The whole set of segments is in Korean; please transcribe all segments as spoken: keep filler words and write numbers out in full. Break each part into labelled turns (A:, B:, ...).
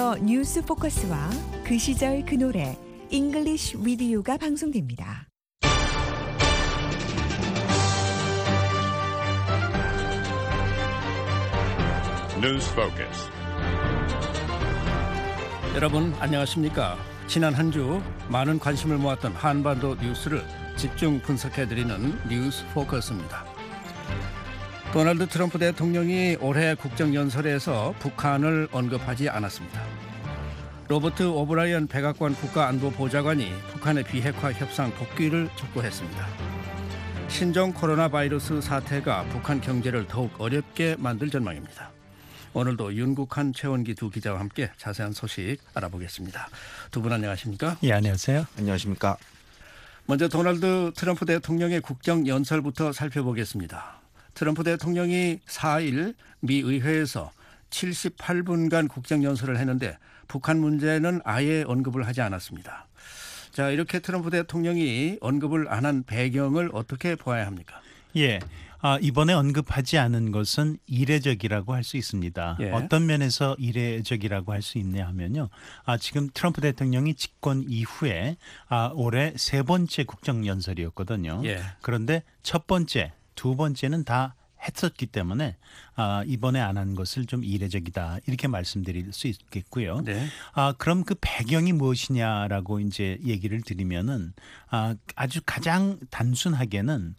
A: 이어서 뉴스 포커스와 그 시절 그 노래 잉글리쉬 위디오가 방송됩니다.
B: 뉴스 포커스.
C: 여러분 안녕하십니까? 지난 한 주 많은 관심을 모았던 한반도 뉴스를 집중 분석해드리는 뉴스 포커스입니다. 도널드 트럼프 대통령이 올해 국정연설에서 북한을 언급하지 않았습니다. 로버트 오브라이언 백악관 국가안보보좌관이 북한의 비핵화 협상 복귀를 촉구했습니다. 신종 코로나 바이러스 사태가 북한 경제를 더욱 어렵게 만들 전망입니다. 오늘도 윤국한, 최원기 두 기자와 함께 자세한 소식 알아보겠습니다. 두 분 안녕하십니까?
D: 예, 안녕하세요.
E: 안녕하십니까?
C: 먼저 도널드 트럼프 대통령의 국정연설부터 살펴보겠습니다. 트럼프 대통령이 사 일 미 의회에서 칠십팔 분간 국정연설을 했는데 북한 문제는 아예 언급을 하지 않았습니다. 자, 이렇게 트럼프 대통령이 언급을 안 한 배경을 어떻게 보아야 합니까?
D: 예, 아, 이번에 언급하지 않은 것은 이례적이라고 할 수 있습니다.
C: 예.
D: 어떤 면에서 이례적이라고 할 수 있냐 하면요. 아, 지금 트럼프 대통령이 집권 이후에 아, 올해 세 번째 국정연설이었거든요.
C: 예.
D: 그런데 첫 번째, 두 번째는 다 했었기 때문에 아, 이번에 안 한 것을 좀 이례적이다 이렇게 말씀드릴 수 있겠고요.
C: 네.
D: 아, 그럼 그 배경이 무엇이냐라고 이제 얘기를 드리면은 아, 아주 가장 단순하게는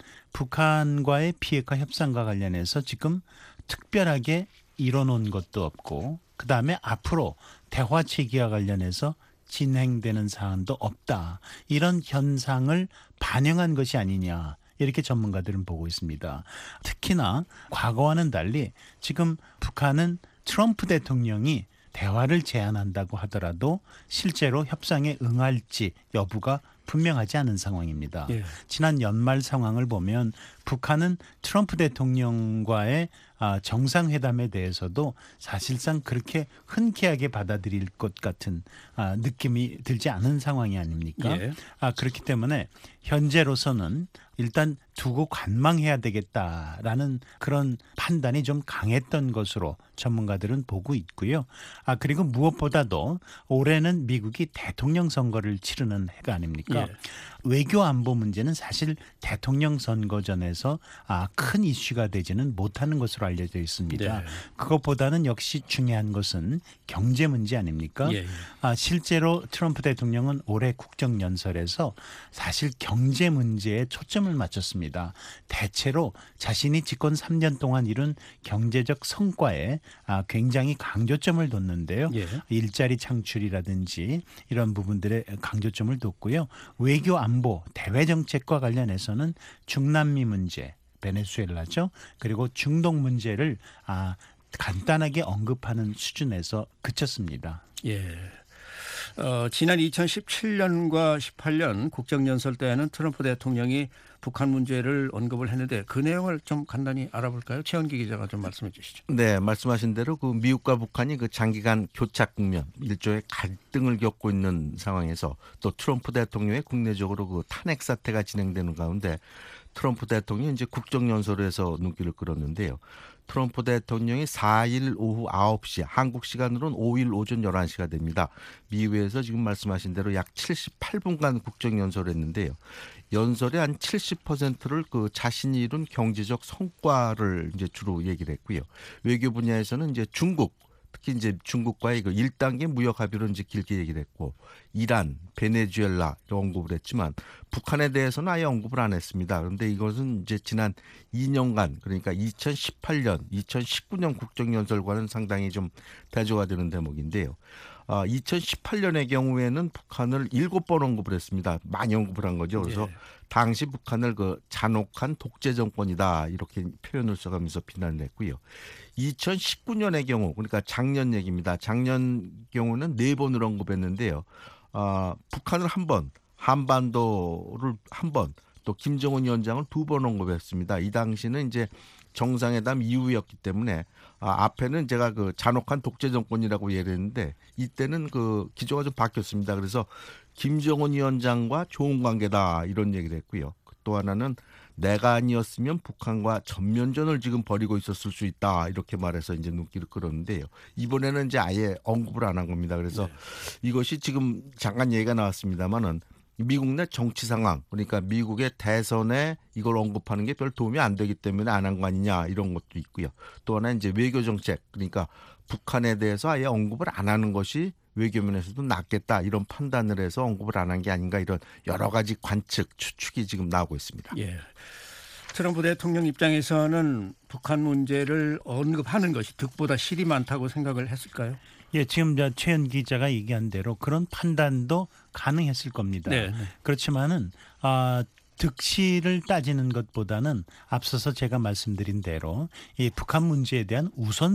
D: 북한과의 비핵화 협상과 관련해서 지금 특별하게 이뤄놓은 것도 없고 그 다음에 앞으로 대화 체계와 관련해서 진행되는 사안도 없다. 이런 현상을 반영한 것이 아니냐. 이렇게 전문가들은 보고 있습니다. 특히나 과거와는 달리 지금 북한은 트럼프 대통령이 대화를 제안한다고 하더라도 실제로 협상에 응할지 여부가 분명하지 않은 상황입니다.
C: 예.
D: 지난 연말 상황을 보면 북한은 트럼프 대통령과의 정상회담에 대해서도 사실상 그렇게 흔쾌하게 받아들일 것 같은 느낌이 들지 않은 상황이 아닙니까?
C: 예.
D: 그렇기 때문에 현재로서는 일단 두고 관망해야 되겠다라는 그런 판단이 좀 강했던 것으로 전문가들은 보고 있고요. 아 그리고 무엇보다도 올해는 미국이 대통령 선거를 치르는 해가 아닙니까?
C: 예.
D: 외교 안보 문제는 사실 대통령 선거 전에서 아, 큰 이슈가 되지는 못하는 것으로 알려져 있습니다.
C: 네.
D: 그것보다는 역시 중요한 것은 경제 문제 아닙니까?
C: 예.
D: 아, 실제로 트럼프 대통령은 올해 국정연설에서 사실 경제 문제에 초점을 맞췄습니다. 대체로 자신이 집권 삼 년 동안 이룬 경제적 성과에 아, 굉장히 강조점을 뒀는데요.
C: 예.
D: 일자리 창출이라든지 이런 부분들에 강조점을 뒀고요. 외교 안보, 대외 정책과 관련해서는 중남미 문제, 베네수엘라죠. 그리고 중동 문제를 아, 간단하게 언급하는 수준에서 그쳤습니다.
C: 예. 어, 지난 이천십칠 년과 십팔 년 국정연설 때에는 트럼프 대통령이 북한 문제를 언급을 했는데 그 내용을 좀 간단히 알아볼까요? 최원기 기자가 좀 말씀해 주시죠.
E: 네, 말씀하신 대로 그 미국과 북한이 그 장기간 교착 국면, 일종의 갈등을 겪고 있는 상황에서 또 트럼프 대통령의 국내적으로 그 탄핵 사태가 진행되는 가운데 트럼프 대통령이 이제 국정연설에서 눈길을 끌었는데요. 트럼프 대통령이 사 일 오후 아홉 시, 한국 시간으로는 오 일 오전 열한 시가 됩니다. 미국에서 지금 말씀하신 대로 약 칠십팔 분간 국정연설을 했는데요. 연설의 한 칠십 퍼센트를 그 자신이 이룬 경제적 성과를 이제 주로 얘기를 했고요. 외교 분야에서는 이제 중국, 특히 이제 중국과의 그 일 단계 무역 합의를 이제 길게 얘기를 했고, 이란, 베네수엘라 언급을 했지만 북한에 대해서는 아예 언급을 안 했습니다. 그런데 이것은 이제 지난 이 년간, 그러니까 이천십팔 년, 이천십구 년 국정연설과는 상당히 좀 대조가 되는 대목인데요. 아, 이천십팔 년의 경우에는 북한을 일곱 번 언급을 했습니다. 많이 언급을 한 거죠. 그래서
C: 예.
E: 당시 북한을 그 잔혹한 독재 정권이다 이렇게 표현을 써가면서 비난을 했고요. 이천십구 년의 경우, 그러니까 작년 얘기입니다. 작년 경우는 네 번을 언급했는데요. 아, 북한을 한 번, 한반도를 한 번, 또 김정은 위원장을 두 번 언급했습니다. 이 당시는 이제 정상회담 이후였기 때문에 아, 앞에는 제가 그 잔혹한 독재 정권이라고 얘기했는데 이때는 그 기조가 좀 바뀌었습니다. 그래서 김정은 위원장과 좋은 관계다 이런 얘기를 했고요. 또 하나는 내가 아니었으면 북한과 전면전을 지금 벌이고 있었을 수 있다 이렇게 말해서 이제 눈길을 끌었는데요. 이번에는 이제 아예 언급을 안 한 겁니다. 그래서 네. 이것이 지금 잠깐 얘기가 나왔습니다만은 미국 내 정치 상황, 그러니까 미국의 대선에 이걸 언급하는 게 별 도움이 안 되기 때문에 안 한 거 아니냐 이런 것도 있고요. 또 하나 이제 외교 정책, 그러니까 북한에 대해서 아예 언급을 안 하는 것이 외교면에서도 낫겠다 이런 판단을 해서 언급을 안 한 게 아닌가 이런 여러 가지 관측, 추측이 지금 나오고 있습니다.
C: 예. 트럼프 대통령 입장에서는 북한 문제를 언급하는 것이 득보다 실이 많다고 생각을 했을까요?
D: 예, 지금 저 최현 기자가 얘기한 대로 그런 판단도 가능했을 겁니다.
C: 네.
D: 그렇지만은 아, 득실을 따지는 것보다는 앞서서 제가 말씀드린 대로 이 북한 문제에 대한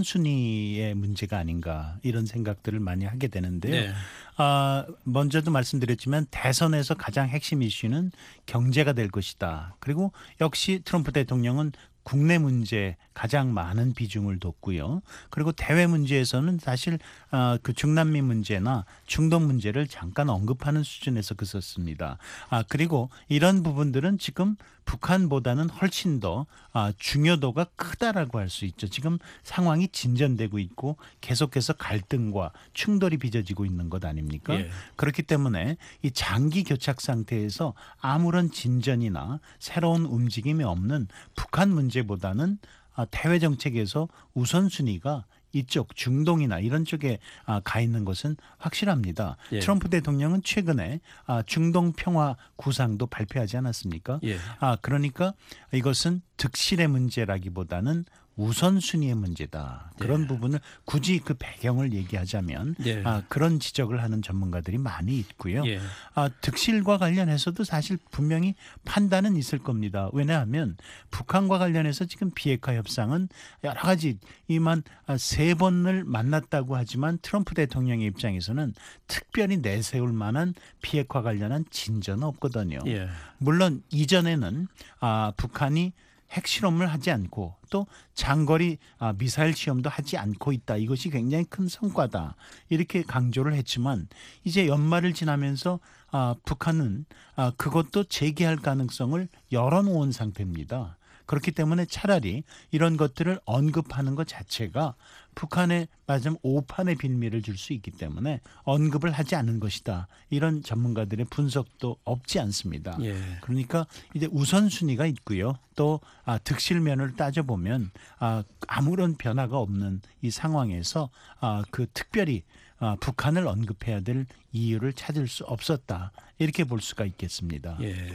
D: 우선순위의 문제가 아닌가 이런 생각들을 많이 하게 되는데요.
C: 네.
D: 아, 먼저도 말씀드렸지만 대선에서 가장 핵심 이슈는 경제가 될 것이다. 그리고 역시 트럼프 대통령은 국내 문제에 가장 많은 비중을 뒀고요. 그리고 대외 문제에서는 사실 그 중남미 문제나 중동 문제를 잠깐 언급하는 수준에서 그쳤습니다. 아, 그리고 이런 부분들은 지금 북한보다는 훨씬 더 중요도가 크다라고 할 수 있죠. 지금 상황이 진전되고 있고 계속해서 갈등과 충돌이 빚어지고 있는 것 아닙니까?
C: 예.
D: 그렇기 때문에 이 장기 교착 상태에서 아무런 진전이나 새로운 움직임이 없는 북한 문제보다는 대외 정책에서 우선순위가 이쪽 중동이나 이런 쪽에 가 있는 것은 확실합니다.
C: 예.
D: 트럼프 대통령은 최근에 중동 평화 구상도 발표하지 않았습니까?
C: 예.
D: 아, 그러니까 이것은 득실의 문제라기보다는 우선순위의 문제다. 그런
C: 예.
D: 부분을 굳이 그 배경을 얘기하자면
C: 예.
D: 아, 그런 지적을 하는 전문가들이 많이 있고요.
C: 예.
D: 아, 득실과 관련해서도 사실 분명히 판단은 있을 겁니다. 왜냐하면 북한과 관련해서 지금 비핵화 협상은 여러 가지 이만 세 번을 만났다고 하지만 트럼프 대통령의 입장에서는 특별히 내세울 만한 비핵화 관련한 진전은 없거든요.
C: 예.
D: 물론 이전에는 아, 북한이 핵실험을 하지 않고 또 장거리 미사일 시험도 하지 않고 있다. 이것이 굉장히 큰 성과다. 이렇게 강조를 했지만 이제 연말을 지나면서 북한은 그것도 재개할 가능성을 열어놓은 상태입니다. 그렇기 때문에 차라리 이런 것들을 언급하는 것 자체가 북한에 맞으면 오판의 빌미를 줄 수 있기 때문에 언급을 하지 않은 것이다. 이런 전문가들의 분석도 없지 않습니다.
C: 예.
D: 그러니까 이제 우선순위가 있고요. 또 아, 득실면을 따져보면 아, 아무런 변화가 없는 이 상황에서 아, 그 특별히 아, 북한을 언급해야 될 이유를 찾을 수 없었다. 이렇게 볼 수가 있겠습니다.
C: 예.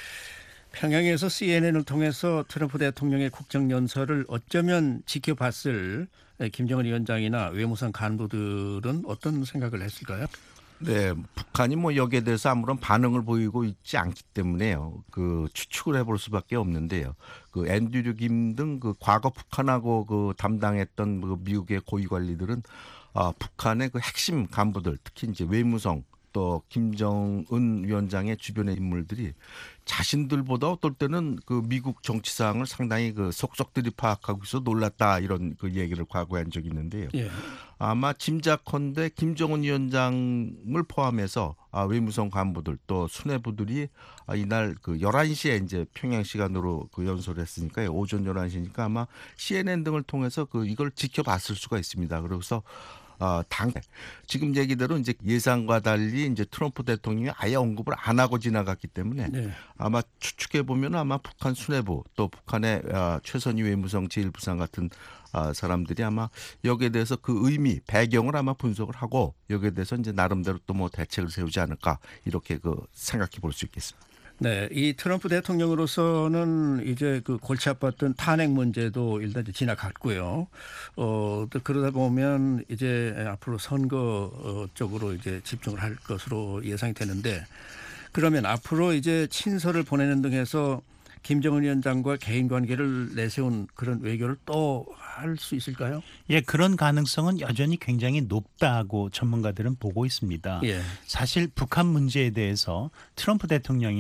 C: 평양에서 씨엔엔을 통해서 트럼프 대통령의 국정연설을 어쩌면 지켜봤을 김정은 위원장이나 외무성 간부들은 어떤 생각을 했을까요?
E: 네, 북한이 뭐 여기에 대해서 아무런 반응을 보이고 있지 않기 때문에요. 그 추측을 해볼 수밖에 없는데요. 그 앤드류 김 등 그 과거 북한하고 그 담당했던 그 미국의 고위 관리들은 아, 북한의 그 핵심 간부들, 특히 이제 외무성 또 김정은 위원장의 주변의 인물들이 자신들보다 어떨 때는 그 미국 정치 상황을 상당히 그 속속들이 파악하고 있어 놀랐다 이런 그 얘기를 과거에 한 적이 있는데요.
C: 예.
E: 아마 짐작컨대 김정은 위원장을 포함해서 아, 외무성 간부들 또 수뇌부들이 아, 이날 그 열한 시에 이제 평양 시간으로 그 연설을 했으니까요. 오전 열한 시니까 아마 씨엔엔 등을 통해서 그 이걸 지켜봤을 수가 있습니다. 그래서 어, 당 지금 얘기대로 이제 예상과 달리 이제 트럼프 대통령이 아예 언급을 안 하고 지나갔기 때문에
C: 네.
E: 아마 추측해 보면 아마 북한 수뇌부 또 북한의 어, 최선희 외무성 제일부상 같은 어, 사람들이 아마 여기에 대해서 그 의미 배경을 아마 분석을 하고 여기에 대해서 이제 나름대로 또 뭐 대책을 세우지 않을까 이렇게 그 생각해 볼 수 있겠습니다.
C: 네, 이 트럼프 대통령으로서는 이제 그 골치 아팠던 탄핵 문제도 일단 이제 지나갔고요. 어, 또 그러다 보면 이제 앞으로 선거 쪽으로 이제 집중을 할 것으로 예상이 되는데 그러면 앞으로 이제 친서를 보내는 등해서 김정은 위원장과 개인 관계를 내세운 그런 외교를 또 할 수 있을까요?
D: 예, 그런 가능성은 여전히 굉장히 높다고 전문가들은 보고 있습니다.
C: 예.
D: 사실 북한 문제에 대해서 트럼프 대통령이나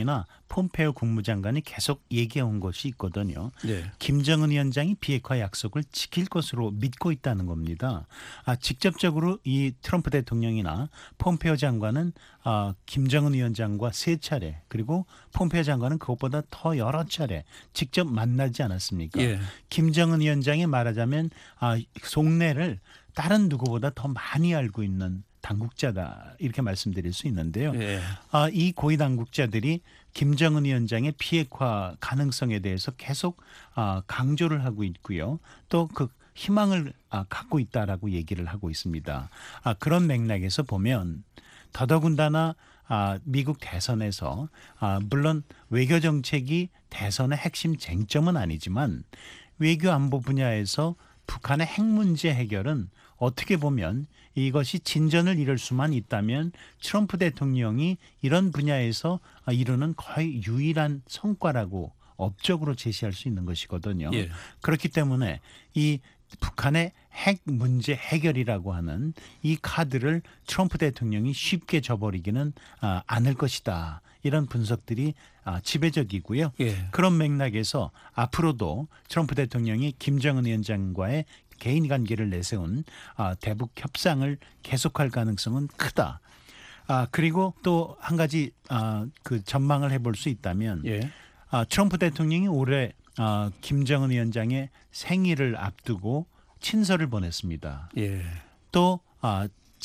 D: 폼페오 국무장관이 계속 얘기해 온 것이 있거든요.
C: 네.
D: 김정은 위원장이 비핵화 약속을 지킬 것으로 믿고 있다는 겁니다. 아, 직접적으로 이 트럼프 대통령이나 폼페오 장관은 아, 김정은 위원장과 세 차례 그리고 폼페오 장관은 그것보다 더 여러 차례 직접 만나지 않았습니까?
C: 예.
D: 김정은 위원장이 말하자면 아, 속내를 다른 누구보다 더 많이 알고 있는 당국자다 이렇게 말씀드릴 수 있는데요.
C: 예.
D: 아, 이 고위 당국자들이 김정은 위원장의 비핵화 가능성에 대해서 계속 아, 강조를 하고 있고요. 또 그 희망을 아, 갖고 있다라고 얘기를 하고 있습니다. 아, 그런 맥락에서 보면 더더군다나 아, 미국 대선에서 아, 물론 외교 정책이 대선의 핵심 쟁점은 아니지만 외교 안보 분야에서 북한의 핵 문제 해결은 어떻게 보면 이것이 진전을 이룰 수만 있다면 트럼프 대통령이 이런 분야에서 이루는 거의 유일한 성과라고 업적으로 제시할 수 있는 것이거든요.
C: 예.
D: 그렇기 때문에 이 북한의 핵 문제 해결이라고 하는 이 카드를 트럼프 대통령이 쉽게 져버리기는 아, 않을 것이다. 이런 분석들이 아, 지배적이고요.
C: 예.
D: 그런 맥락에서 앞으로도 트럼프 대통령이 김정은 위원장과의 개인 관계를 내세운 아, 대북 협상을 계속할 가능성은 크다. 아, 그리고 또 한 가지 아, 그 전망을 해볼 수 있다면
C: 예.
D: 아, 트럼프 대통령이 올해 아, 김정은 위원장의 생일을 앞두고 친서를 보냈습니다.
C: 예.
D: 또 아,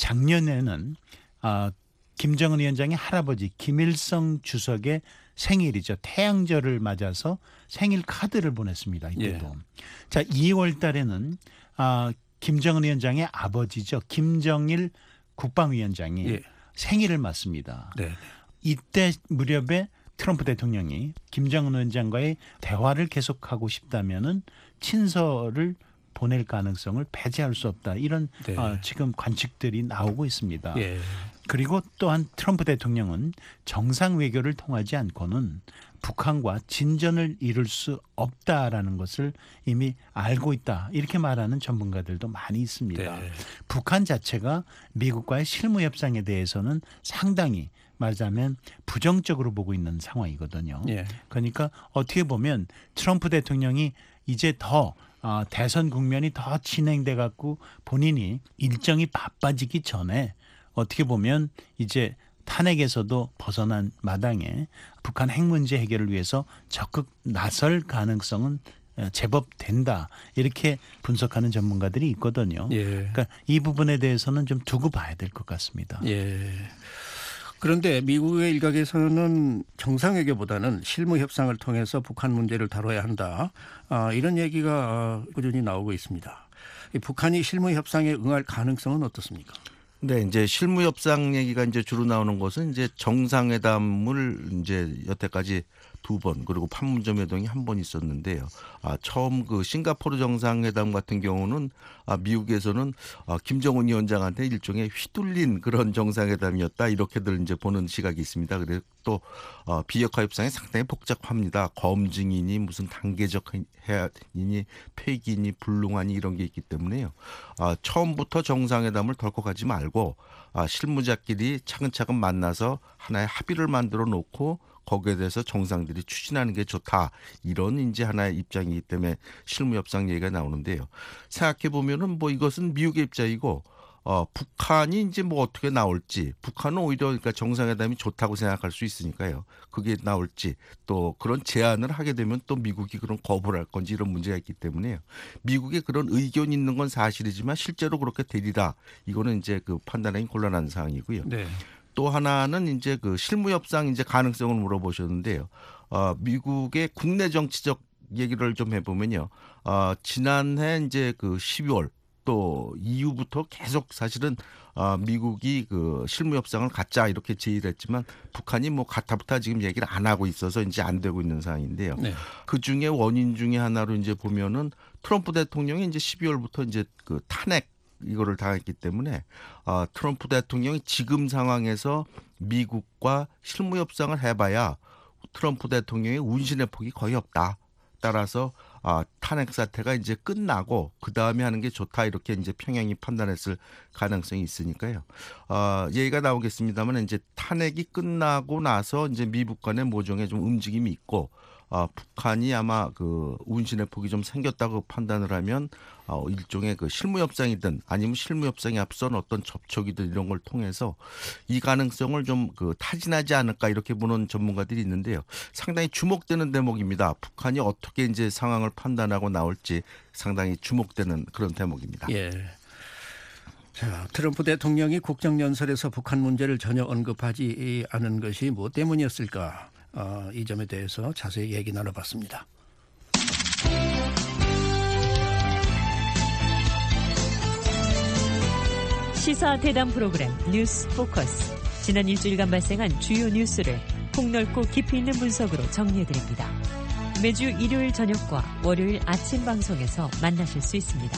D: 작년에는 아, 김정은 위원장의 할아버지 김일성 주석의 생일이죠. 태양절을 맞아서 생일 카드를 보냈습니다. 이때도.
C: 예.
D: 자, 이월 달에는 아, 김정은 위원장의 아버지죠. 김정일 국방위원장이
C: 예.
D: 생일을 맞습니다.
C: 네.
D: 이때 무렵에 트럼프 대통령이 김정은 위원장과의 대화를 계속하고 싶다면은 친서를 보낼 가능성을 배제할 수 없다. 이런
C: 네.
D: 어, 지금 관측들이 나오고 있습니다.
C: 예.
D: 그리고 또한 트럼프 대통령은 정상 외교를 통하지 않고는 북한과 진전을 이룰 수 없다라는 것을 이미 알고 있다. 이렇게 말하는 전문가들도 많이 있습니다.
C: 네.
D: 북한 자체가 미국과의 실무 협상에 대해서는 상당히 말하자면 부정적으로 보고 있는 상황이거든요.
C: 예.
D: 그러니까 어떻게 보면 트럼프 대통령이 이제 더 어, 대선 국면이 더 진행돼 갖고 본인이 일정이 바빠지기 전에 어떻게 보면 이제 탄핵에서도 벗어난 마당에 북한 핵 문제 해결을 위해서 적극 나설 가능성은 제법 된다. 이렇게 분석하는 전문가들이 있거든요.
C: 예.
D: 그러니까 이 부분에 대해서는 좀 두고 봐야 될 것 같습니다.
C: 예. 그런데 미국의 일각에서는 정상회교보다는 실무 협상을 통해서 북한 문제를 다뤄야 한다. 아, 이런 얘기가 꾸준히 나오고 있습니다. 이 북한이 실무 협상에 응할 가능성은 어떻습니까?
E: 네, 이제 실무 협상 얘기가 이제 주로 나오는 것은 이제 정상회담을 이제 여태까지 두 번 그리고 판문점 회동이 한 번 있었는데요. 아, 처음 그 싱가포르 정상회담 같은 경우는 아, 미국에서는 아, 김정은 위원장한테 일종의 휘둘린 그런 정상회담이었다 이렇게들 이제 보는 시각이 있습니다. 그래서 또 어, 비핵화 협상이 상당히 복잡합니다. 검증이니 무슨 단계적 해야이니 폐기니 불능하니 이런 게 있기 때문에요. 아, 처음부터 정상회담을 덜컥 하지 말고 아, 실무자끼리 차근차근 만나서 하나의 합의를 만들어 놓고 거기에 대해서 정상들이 추진하는 게 좋다. 이런 이제 하나의 입장이기 때문에 실무협상 얘기가 나오는데요. 생각해 보면은 뭐 이것은 미국의 입장이고 어, 북한이 이제 뭐 어떻게 나올지 북한은 오히려 그러니까 정상회담이 좋다고 생각할 수 있으니까요. 그게 나올지 또 그런 제안을 하게 되면 또 미국이 그런 거부를 할 건지 이런 문제가 있기 때문에요. 미국의 그런 의견이 있는 건 사실이지만 실제로 그렇게 되리라. 이거는 이제 그 판단하기 곤란한 상황이고요.
C: 네.
E: 또 하나는 이제 그 실무 협상 이제 가능성을 물어보셨는데요. 어, 미국의 국내 정치적 얘기를 좀 해보면요. 어, 지난해 이제 그 십이월 또 이후부터 계속 사실은 어, 미국이 그 실무 협상을 갖자 이렇게 제의를 했지만 북한이 뭐 가타부타 지금 얘기를 안 하고 있어서 이제 안 되고 있는 상황인데요. 네. 그 중에 원인 중에 하나로 이제 보면은 트럼프 대통령이 이제 십이월부터 이제 그 탄핵 이거를 당했기 때문에 어, 트럼프 대통령이 지금 상황에서 미국과 실무 협상을 해봐야 트럼프 대통령의 운신의 폭이 거의 없다. 따라서 아, 탄핵 사태가 이제 끝나고 그 다음에 하는 게 좋다 이렇게 이제 평양이 판단했을 가능성이 있으니까요. 어, 얘기가 나오겠습니다만 이제 탄핵이 끝나고 나서 이제 미북 간의 모종의 좀 움직임이 있고 어, 북한이 아마 그 운신의 폭이 좀 생겼다고 판단을 하면 어, 일종의 그 실무 협상이든 아니면 실무 협상에 앞선 어떤 접촉이든 이런 걸 통해서 이 가능성을 좀 그 타진하지 않을까 이렇게 보는 전문가들이 있는데요. 상당히 주목되는 대목입니다. 북한이 어떻게 이제 상황을 판단하고 나올지 상당히 주목되는 그런 대목입니다.
C: 예. 자, 트럼프 대통령이 국정연설에서 북한 문제를 전혀 언급하지 않은 것이 뭐 때문이었을까? 어, 이 점에 대해서 자세히 얘기 나눠봤습니다.
F: 시사 대담 프로그램 뉴스 포커스. 지난 일주일간 발생한 주요 뉴스를 폭넓고 깊이 있는 분석으로 정리해드립니다. 매주 일요일 저녁과 월요일 아침 방송에서 만나실 수 있습니다.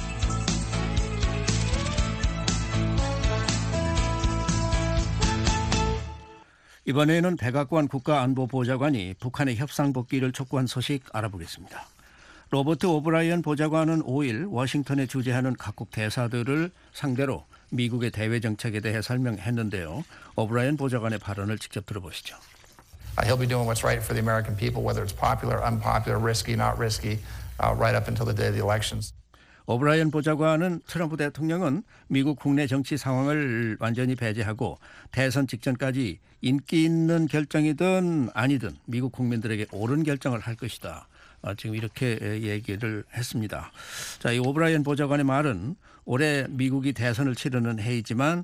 C: 이번에는 백악관 국가안보보좌관이 북한의 협상 복귀를 촉구한 소식 알아보겠습니다. 로버트 오브라이언 보좌관은 오일 워싱턴에 주재하는 각국 대사들을 상대로 미국의 대외 정책에 대해 설명했는데요. 오브라이언 보좌관의 발언을 직접 들어보시죠.
G: He'll be doing what's right for the American people, whether it's popular, unpopular, risky, not risky, uh, right up until the day of the elections.
C: 오브라이언 보좌관은 트럼프 대통령은 미국 국내 정치 상황을 완전히 배제하고 대선 직전까지 인기 있는 결정이든 아니든 미국 국민들에게 옳은 결정을 할 것이다. 지금 이렇게 얘기를 했습니다. 자, 이 오브라이언 보좌관의 말은 올해 미국이 대선을 치르는 해이지만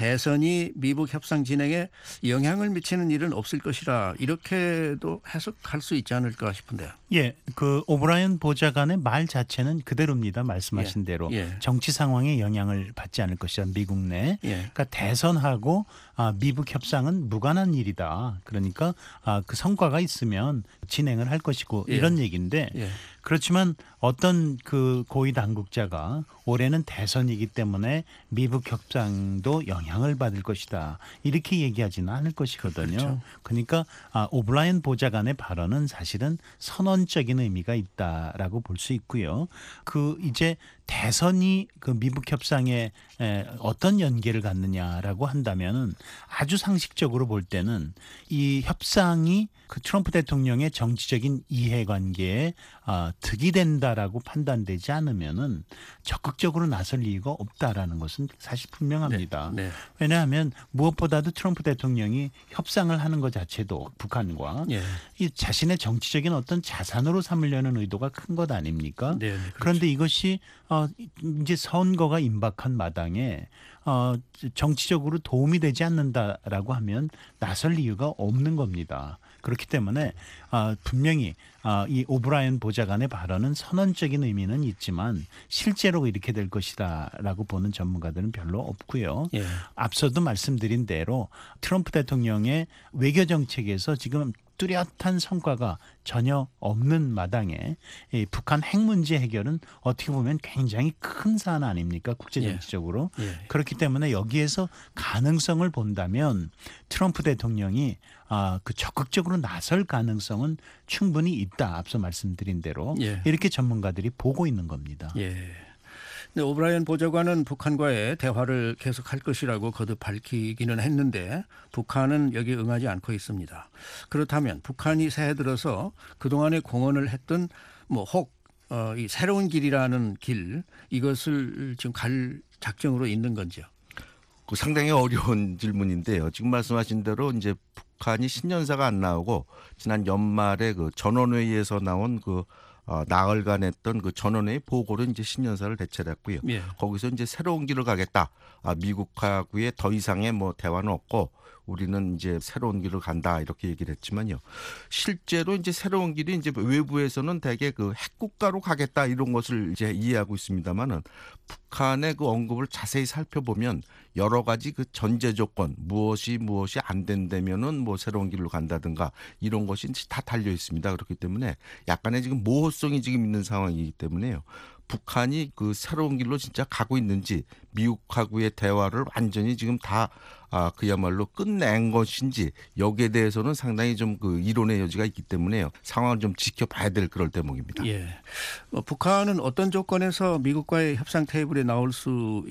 C: 대선이 미북 협상 진행에 영향을 미치는 일은 없을 것이라 이렇게도 해석할 수 있지 않을까 싶은데요.
D: 예, 그 오브라이언 보좌관의 말 자체는 그대로입니다. 말씀하신
C: 예,
D: 대로
C: 예.
D: 정치 상황에 영향을 받지 않을 것이다. 미국 내.
C: 예.
D: 그러니까 대선하고 아, 미북 협상은 무관한 일이다. 그러니까 아, 그 성과가 있으면 진행을 할 것이고
C: 예.
D: 이런 얘기인데
C: 예.
D: 그렇지만 어떤 그 고위 당국자가 올해는 대선이기 때문에 미북 협상도 영향을 받을 것이다. 이렇게 얘기하지는 않을 것이거든요.
C: 그렇죠.
D: 그러니까 아, 오브라이언 보좌관의 발언은 사실은 선언적인 의미가 있다라고 볼 수 있고요. 그 이제 대선이 그 미북 협상에 에, 어떤 연계를 갖느냐라고 한다면은 아주 상식적으로 볼 때는 이 협상이 그 트럼프 대통령의 정치적인 이해관계에 어, 득이 된다라고 판단되지 않으면은 적극적으로 나설 이유가 없다라는 것은 사실 분명합니다.
C: 네, 네.
D: 왜냐하면 무엇보다도 트럼프 대통령이 협상을 하는 것 자체도 북한과
C: 예.
D: 이 자신의 정치적인 어떤 자산으로 삼으려는 의도가 큰 것 아닙니까?
C: 네, 네, 그렇죠.
D: 그런데 이것이 어, 이제 선거가 임박한 마당에 어, 정치적으로 도움이 되지 않는다라고 하면 나설 이유가 없는 겁니다. 그렇기 때문에 어, 분명히 어, 이 오브라이언 보좌관의 발언은 선언적인 의미는 있지만 실제로 이렇게 될 것이다라고 보는 전문가들은 별로 없고요.
C: 예.
D: 앞서도 말씀드린 대로 트럼프 대통령의 외교 정책에서 지금 뚜렷한 성과가 전혀 없는 마당에 이 북한 핵 문제 해결은 어떻게 보면 굉장히 큰 사안 아닙니까? 국제정치적으로.
C: 예. 예.
D: 그렇기 때문에 여기에서 가능성을 본다면 트럼프 대통령이 아, 그 적극적으로 나설 가능성은 충분히 있다. 앞서 말씀드린 대로
C: 예.
D: 이렇게 전문가들이 보고 있는 겁니다.
C: 예. 네, 오브라이언 보좌관은 북한과의 대화를 계속할 것이라고 거듭 밝히기는 했는데 북한은 여기에 응하지 않고 있습니다. 그렇다면 북한이 새해 들어서 그동안에 공언을 했던 뭐 혹 어, 이 새로운 길이라는 길 이것을 지금 갈 작정으로 있는 건지요?
E: 그 상당히 어려운 질문인데요. 지금 말씀하신 대로 이제 북한이 신년사가 안 나오고 지난 연말에 그 전원회의에서 나온 그 어, 나흘간 했던 그 전원회의 보고로 이제 신년사를 대체했고요.
C: 예.
E: 거기서 이제 새로운 길을 가겠다. 아, 미국하고의 더 이상의 뭐 대화는 없고 우리는 이제 새로운 길을 간다 이렇게 얘기를 했지만요. 실제로 이제 새로운 길이 이제 외부에서는 대개 그 핵국가로 가겠다 이런 것을 이제 이해하고 있습니다만은 북한의 그 언급을 자세히 살펴보면 여러 가지 그 전제 조건 무엇이 무엇이 안 된다면은 뭐 새로운 길로 간다든가 이런 것이 다 달려 있습니다. 그렇기 때문에 약간의 지금 모호성이 지금 있는 상황이기 때문에요. 북한이 그 새로운 길로 진짜 가고 있는지 미국하고의 대화를 완전히 지금 다 아, 그야말로 끝낸 것인지 여기에 대해서는 상당히 좀 그 이론의 여지가 있기 때문에요. 상황을 좀 지켜봐야 될 그럴 대목입니다.
C: 예. 어, 북한은 어떤 조건에서 미국과의 협상 테이블에 나올 수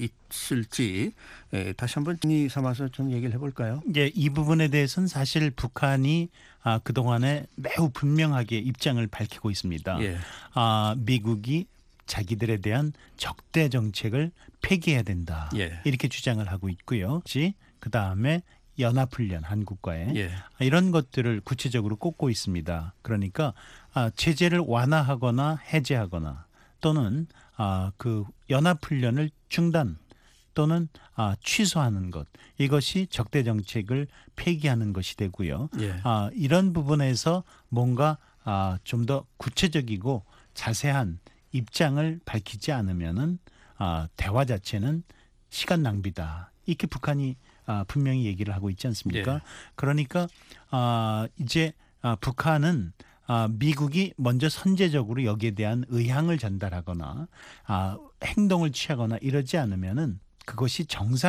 C: 있을지 예, 다시 한번 정리 삼아서 좀 얘기를 해볼까요?
D: 예, 이 부분에 대해서는 사실 북한이 아, 그동안에 매우 분명하게 입장을 밝히고 있습니다.
C: 예.
D: 아, 미국이 자기들에 대한 적대 정책을 폐기해야 된다.
C: 예.
D: 이렇게 주장을 하고 있고요. 그 다음에 연합훈련 한국과의
C: 예.
D: 이런 것들을 구체적으로 꼽고 있습니다. 그러니까 아, 제재를 완화하거나 해제하거나 또는 아, 그 연합훈련을 중단 또는 아, 취소하는 것 이것이 적대 정책을 폐기하는 것이 되고요.
C: 예.
D: 아, 이런 부분에서 뭔가 아, 좀 더 구체적이고 자세한 입장을 밝히지 않으면은 아, 대화 자체는 시간 낭비다. 이렇게 북한이 아, 분명히 얘기를 하고 있지 않습니까?
C: 예.
D: 그러니까 아, 이제 아, 북한은 아, 미국이 먼저 선제적으로 여기에 대한 의향을 전달하거나 아, 행동을 취하거나 이러지 않으면은 그것이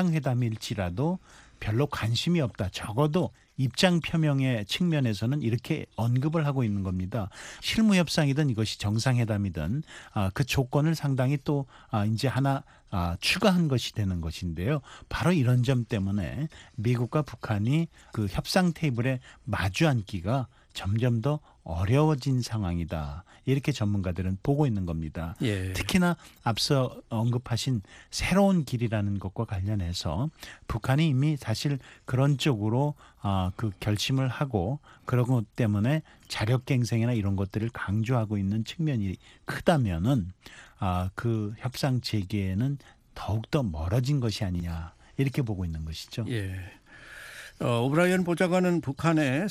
D: 정상회담일지라도 별로 관심이 없다. 적어도 입장 표명의 측면에서는 이렇게 언급을 하고 있는 겁니다. 실무 협상이든 이것이 정상회담이든 아, 그 조건을 상당히 또 아, 이제 하나 아, 추가한 것이 되는 것인데요. 바로 이런 점 때문에 미국과 북한이 그 협상 테이블에 마주 앉기가 점점 더 어려워진 상황이다. 이렇게 전문가들은 보고 있는 겁니다.
C: 예.
D: 특히나 앞서 언급하신 새로운 길이라는 것과 관련해서 북한이 이미 사실 그런 쪽으로 아, 그 결심을 하고 그런 것 때문에 자력갱생이나 이런 것들을 강조하고 있는 측면이 크다면은 아, 그 협상 재개에는 더욱더 멀어진 것이 아니냐 이렇게 보고 있는 것이죠.
C: 예. 어, 오브라이언 보좌관은 북한에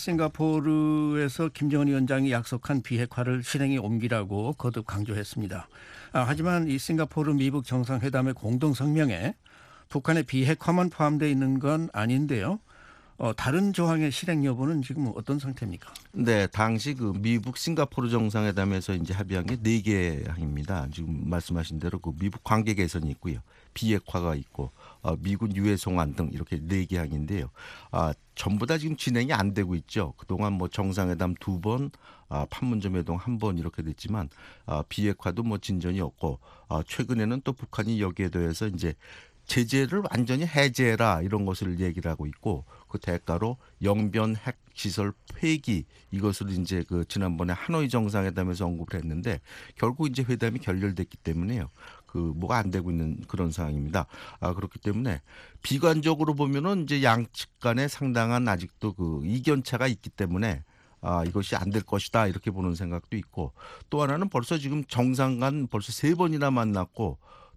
C: 싱가포르에서 김정은 위원장이 약속한 비핵화를 실행에 옮기라고 거듭 강조했습니다. 아, 하지만 이 싱가포르 미북 정상회담의 공동 성명에 북한의 비핵화만 포함되어 있는 건 아닌데요. 어, 다른 조항의 실행 여부는 지금 어떤 상태입니까?
E: 네, 당시 그 미북 싱가포르 정상회담에서 이제 합의한 게 네 개 항입니다. 지금 말씀하신 대로 그 미북 관계 개선이 있고요, 비핵화가 있고, 어, 미군 유해 송환 등 이렇게 네 개 항인데요. 아, 전부 다 지금 진행이 안 되고 있죠. 그동안 뭐 정상회담 두 번, 아, 판문점 회동 한 번 이렇게 됐지만 아, 비핵화도 뭐 진전이 없고, 아, 최근에는 또 북한이 여기에 대해서 이제 제재를 완전히 해제해라 이런 것을 얘기를 하고 있고, 그 대가로 영변 핵 시설 폐기 이것을 이제 그 지난번에 하노이 정상회담에서 언급을 했는데 결국 이제 회담이 결렬됐기 때문에요. 그 뭐가 안 되고 있는 그런 상황입니다. 아, 그렇기 때문에 비관적으로 보면은 이제 양측 간에 상당한 아직도 그 이견차가 있기 때문에 아, 이것이 안 될 것이다 이렇게 보는 생각도 있고, 또 하나는 벌써 지금 정상 간 벌써 세 번이나 만났고,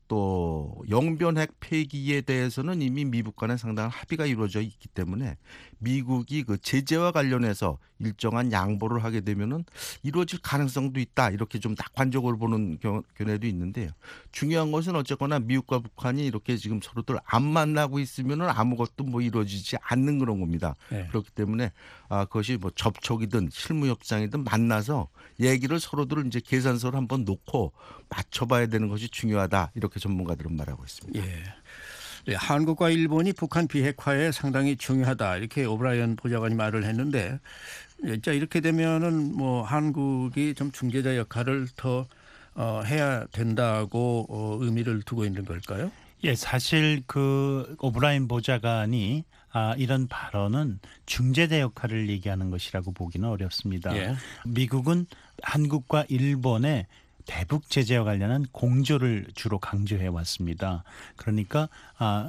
E: 또 영변핵 폐기에 대해서는 이미 미국 간에 상당한 합의가 이루어져 있기 때문에 미국이 그 제재와 관련해서 일정한 양보를 하게 되면은 이루어질 가능성도 있다 이렇게 좀 낙관적으로 보는 견해도 있는데요. 중요한 것은 어쨌거나 미국과 북한이 이렇게 지금 서로들 안 만나고 있으면은 아무것도 뭐 이루어지지 않는 그런 겁니다.
C: 네.
E: 그렇기 때문에 아, 그것이 뭐 접촉이든 실무 협상이든 만나서 얘기를 서로들 이제 계산서를 한번 놓고 맞춰봐야 되는 것이 중요하다 이렇게 전문가들은 말하고 있습니다.
C: 예. 네, 한국과 일본이 북한 비핵화에 상당히 중요하다 이렇게 오브라이언 보좌관이 말을 했는데, 진짜 이렇게 되면은 뭐 한국이 좀 중재자 역할을 더 어, 해야 된다고 어, 의미를 두고 있는 걸까요?
D: 예, 사실 그 오브라이언 보좌관이 아, 이런 발언은 중재자 역할을 얘기하는 것이라고 보기는 어렵습니다.
C: 예.
D: 미국은 한국과 일본의 대북 제재와 관련한 공조를 주로 강조해 왔습니다. 그러니까 아,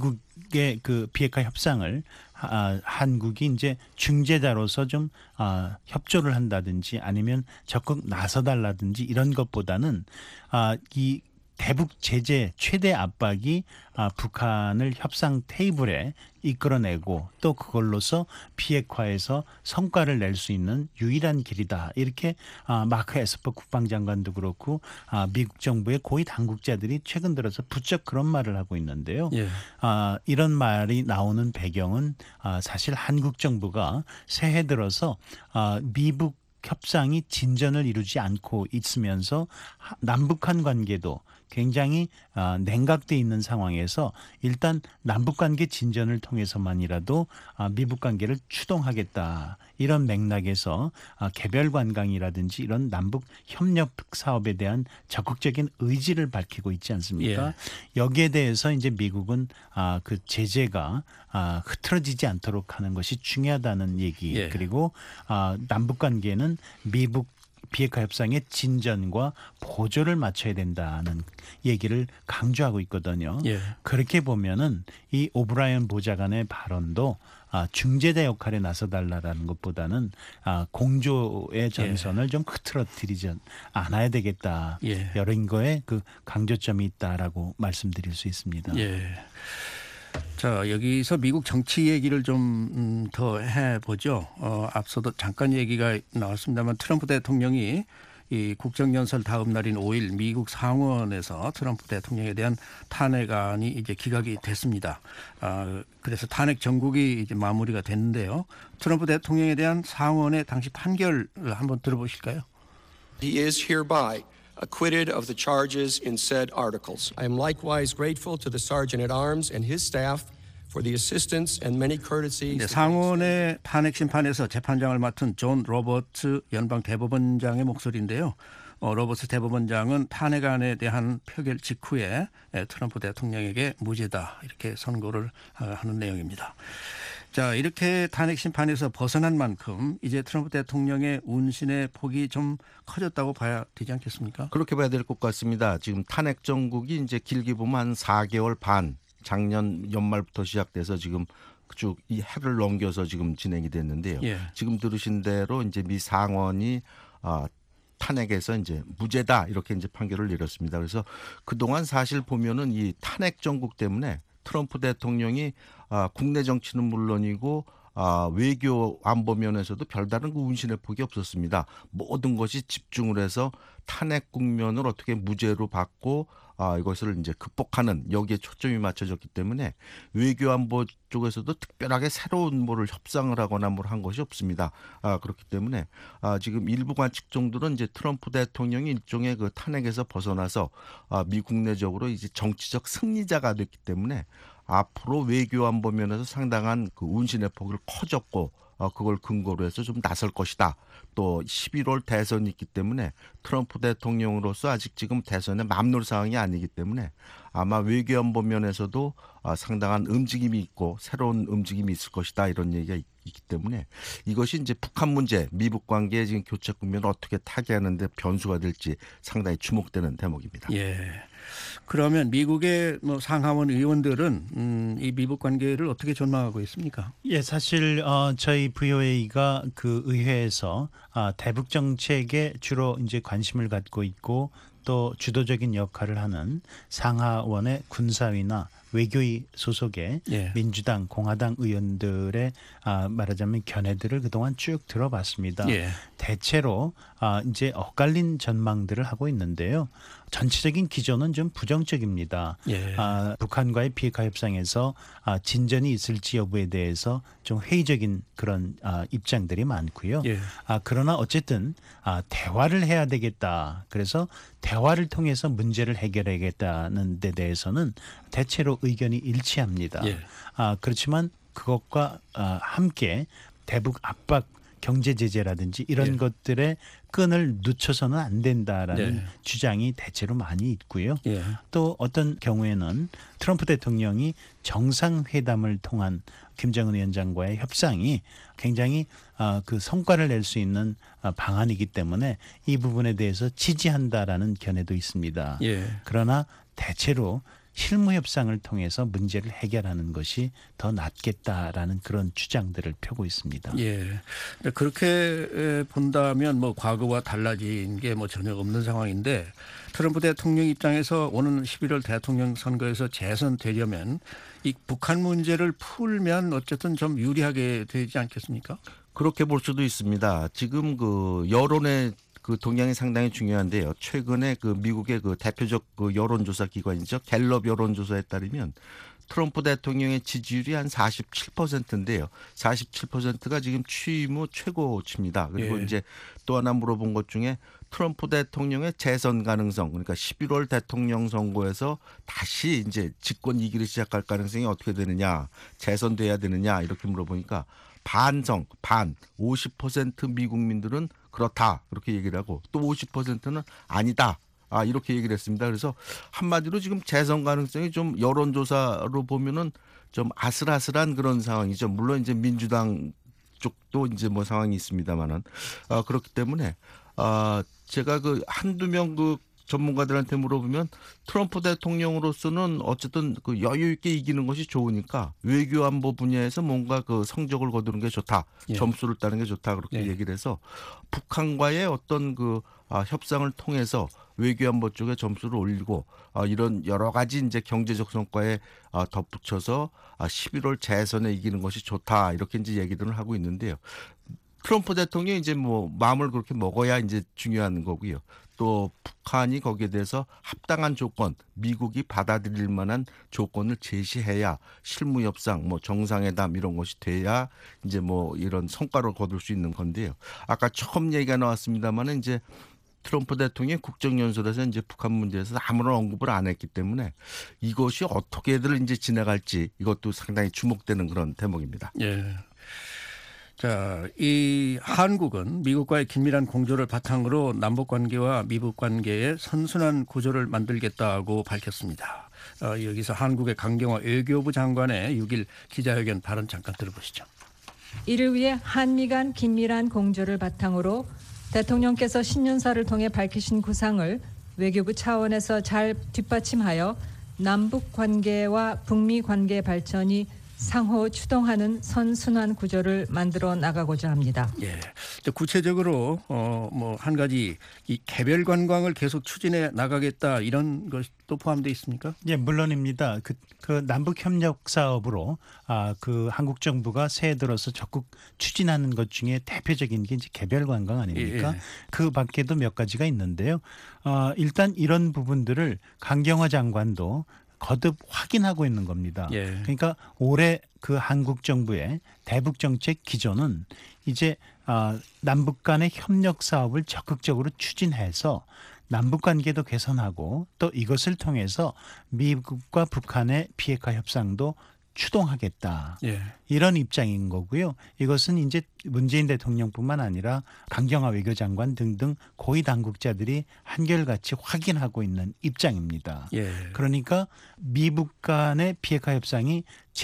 D: 미국의 그 비핵화 협상을 아, 한국이 이제 중재자로서 좀 아, 협조를 한다든지 아니면 적극 나서달라든지 이런 것보다는 아, 이 대북 제재 최대 압박이 아, 북한을 협상 테이블에 이끌어내고 또 그걸로서 비핵화에서 성과를 낼 수 있는 유일한 길이다. 이렇게 아, 마크 에스퍼 국방장관도 그렇고 아, 미국 정부의 고위 당국자들이 최근 들어서 부쩍 그런 말을 하고 있는데요.
C: 예.
D: 아, 이런 말이 나오는 배경은 아, 사실 한국 정부가 새해 들어서 아, 미북 협상이 진전을 이루지 않고 있으면서 남북한 관계도 굉장히 냉각돼 있는 상황에서 일단 남북관계 진전을 통해서만이라도 미북 관계를 추동하겠다. 이런 맥락에서 개별 관광이라든지 이런 남북 협력 사업에 대한 적극적인 의지를 밝히고 있지 않습니까?
C: 예.
D: 여기에 대해서 이제 미국은 그 제재가 흐트러지지 않도록 하는 것이 중요하다는 얘기.
C: 예.
D: 그리고 남북 관계는 미북 비핵화 협상의 진전과 보조를 맞춰야 된다는 얘기를 강조하고 있거든요.
C: 예.
D: 그렇게 보면은 이 오브라이언 보좌관의 발언도 중재자 역할에 나서달라는 것보다는 공조의 전선을
C: 예.
D: 좀 흐트러뜨리지 않아야 되겠다.
C: 예.
D: 이런 거에 그 강조점이 있다라고 말씀드릴 수 있습니다.
C: 예. 자, 여기서 미국 정치 얘기를 좀 더 해보죠. 어, 앞서도 잠깐 얘기가 나왔습니다만 트럼프 대통령이 이 국정연설 다음 날인 오일 미국 상원에서 트럼프 대통령에 대한 탄핵안이 이제 기각이 됐습니다. 아, 그래서 탄핵 정국이 이제 마무리가 됐는데요. 트럼프 대통령에 대한 상원의 당시 판결을 한번 들어보실까요?
H: He is hereby acquitted of the charges in said articles. I am likewise grateful to the Sergeant at Arms and his staff for the assistance and many courtesies.
C: 네, 상원의 탄핵 심판에서 재판장을 맡은 존 로버츠 연방 대법원장의 목소리인데요. 어, 로버츠 대법원장은 탄핵안에 대한 표결 직후에 트럼프 대통령에게 무죄다 이렇게 선고를 하는 내용입니다. 자, 이렇게 탄핵 심판에서 벗어난 만큼 이제 트럼프 대통령의 운신의 폭이 좀 커졌다고 봐야 되지 않겠습니까?
E: 그렇게 봐야 될 것 같습니다. 지금 탄핵 정국이 이제 길게 보면 한 사 개월 반, 작년 연말부터 시작돼서 지금 쭉 이 해를 넘겨서 지금 진행이 됐는데요.
C: 예.
E: 지금 들으신 대로 이제 미 상원이 아, 탄핵에서 이제 무죄다 이렇게 이제 판결을 내렸습니다. 그래서 그동안 사실 보면은 이 탄핵 정국 때문에 트럼프 대통령이 아, 국내 정치는 물론이고 아, 외교 안보 면에서도 별다른 그 운신의 폭이 없었습니다. 모든 것이 집중을 해서 탄핵 국면을 어떻게 무죄로 받고 아, 이것을 이제 극복하는 여기에 초점이 맞춰졌기 때문에 외교 안보 쪽에서도 특별하게 새로운 뭐를 협상을 하거나 뭘 한 것이 없습니다. 아, 그렇기 때문에 아, 지금 일부 관측 정도는 이제 트럼프 대통령이 일종의 그 탄핵에서 벗어나서 아, 미국 내적으로 이제 정치적 승리자가 됐기 때문에 앞으로 외교 안보 면에서 상당한 그 운신의 폭을 커졌고 어, 그걸 근거로 해서 좀 나설 것이다. 또 십일월 대선이 있기 때문에 트럼프 대통령으로서 아직 지금 대선에 맘놀 상황이 아니기 때문에 아마 외교 안보 면에서도 어, 상당한 움직임이 있고 새로운 움직임이 있을 것이다. 이런 얘기가 있, 있기 때문에 이것이 이제 북한 문제, 미북 관계의 지금 교체 국면을 어떻게 타개하는 데 변수가 될지 상당히 주목되는 대목입니다.
C: 예. 그러면 미국의 뭐 상하원 의원들은 음, 이 미북 관계를 어떻게 전망하고 있습니까?
D: 예, 사실 어, 저희 브이오에이가 그 의회에서 아, 대북 정책에 주로 이제 관심을 갖고 있고 또 주도적인 역할을 하는 상하원의 군사위나 외교위 소속의
C: 예.
D: 민주당, 공화당 의원들의 아, 말하자면 견해들을 그동안 쭉 들어봤습니다.
C: 예.
D: 대체로 아, 이제 엇갈린 전망들을 하고 있는데요. 전체적인 기조는 좀 부정적입니다.
C: 예.
D: 아, 북한과의 비핵화 협상에서 아, 진전이 있을지 여부에 대해서 좀 회의적인 그런 아, 입장들이 많고요.
C: 예.
D: 아, 그러나 어쨌든 아, 대화를 해야 되겠다. 그래서 대화를 통해서 문제를 해결해야겠다는 데 대해서는 대체로 의견이 일치합니다.
C: 예.
D: 아, 그렇지만 그것과 아, 함께 대북 압박 경제 제재라든지 이런
C: 예.
D: 것들의 끈을 늦춰서는 안 된다라는
C: 네.
D: 주장이 대체로 많이 있고요.
C: 예.
D: 또 어떤 경우에는 트럼프 대통령이 정상회담을 통한 김정은 위원장과의 협상이 굉장히 어, 그 성과를 낼 수 있는 어, 방안이기 때문에 이 부분에 대해서 지지한다라는 견해도 있습니다.
C: 예.
D: 그러나 대체로 실무 협상을 통해서 문제를 해결하는 것이 더 낫겠다라는 그런 주장들을 펴고 있습니다.
C: 예. 그렇게 본다면 뭐 과거와 달라진 게 뭐 전혀 없는 상황인데 트럼프 대통령 입장에서 오는 십일월 대통령 선거에서 재선되려면 이 북한 문제를 풀면 어쨌든 좀 유리하게 되지 않겠습니까?
E: 그렇게 볼 수도 있습니다. 지금 그 여론의 그 동향이 상당히 중요한데요. 최근에 그 미국의 그 대표적 그 여론조사 기관이죠. 갤럽 여론조사에 따르면 트럼프 대통령의 지지율이 한 사십칠 퍼센트인데요. 사십칠 퍼센트가 지금 취임 후 최고치입니다. 그리고
C: 예.
E: 이제 또 하나 물어본 것 중에 트럼프 대통령의 재선 가능성, 그러니까 십일월 대통령 선거에서 다시 이제 집권 이기를 시작할 가능성이 어떻게 되느냐, 재선돼야 되느냐 이렇게 물어보니까 반성, 반, 오십 퍼센트 미국민들은 그렇다 그렇게 얘기를 하고 또 오십 퍼센트는 아니다. 아 이렇게 얘기를 했습니다. 그래서 한마디로 지금 재선 가능성이 좀 여론조사로 보면은 좀 아슬아슬한 그런 상황이죠. 물론 이제 민주당 쪽도 이제 뭐 상황이 있습니다만은 아, 그렇기 때문에 아 제가 그 한두 명 그 전문가들한테 물어보면 트럼프 대통령으로서는 어쨌든 그 여유 있게 이기는 것이 좋으니까 외교 안보 분야에서 뭔가 그 성적을 거두는 게 좋다,
C: 예.
E: 점수를 따는 게 좋다 그렇게
C: 예.
E: 얘기를 해서 북한과의 어떤 그 아, 협상을 통해서 외교안보 쪽에 점수를 올리고 아, 이런 여러 가지 이제 경제적 성과에 아, 덧붙여서 아, 십일월 재선에 이기는 것이 좋다 이렇게 이제 얘기들을 하고 있는데요. 트럼프 대통령이 이제 뭐 마음을 그렇게 먹어야 이제 중요한 거고요. 또 북한이 거기에 대해서 합당한 조건, 미국이 받아들일 만한 조건을 제시해야 실무 협상, 뭐 정상회담 이런 것이 돼야 이제 뭐 이런 성과를 거둘 수 있는 건데요. 아까 처음 얘기가 나왔습니다만은 이제 트럼프 대통령이 국정연설에서 이제 북한 문제에서 아무런 언급을 안 했기 때문에 이것이 어떻게들 이제 지나갈지 이것도 상당히 주목되는 그런 대목입니다.
C: 예. 자, 이 한국은 미국과의 긴밀한 공조를 바탕으로 남북 관계와 미북 관계의 선순환 구조를 만들겠다고 밝혔습니다. 어, 여기서 한국의 강경화 외교부 장관의 육 일 기자회견 발언 잠깐 들어보시죠.
I: 이를 위해 한미 간 긴밀한 공조를 바탕으로 대통령께서 신년사를 통해 밝히신 구상을 외교부 차원에서 잘 뒷받침하여 남북 관계와 북미 관계 발전이 상호 추동하는 선순환 구조를 만들어 나가고자 합니다.
C: 예. 구체적으로 어, 뭐 한 가지 이 개별 관광을 계속 추진해 나가겠다 이런 것도 포함되어 있습니까?
D: 예, 물론입니다. 그, 그 남북 협력 사업으로 아, 그 한국 정부가 새해 들어서 적극 추진하는 것 중에 대표적인 게 이제 개별 관광 아닙니까?
C: 예.
D: 그 밖에도 몇 가지가 있는데요. 어, 일단 이런 부분들을 강경화 장관도 거듭 확인하고 있는 겁니다.
C: 예.
D: 그러니까 올해 그 한국 정부의 대북 정책 기조는 이제 남북 간의 협력 사업을 적극적으로 추진해서 남북 관계도 개선하고 또 이것을 통해서 미국과 북한의 비핵화 협상도 추동하겠다.
C: 예.
D: 이런 입장인 거고요. 이것은 이제 문재인 대통령뿐만 아니라 강경화 외교장관 등등 고위 당국자들이 한결같이 확인하고 있는 입장입니다.
C: 예.
D: 그러니까 미북 간의 비핵화 협상이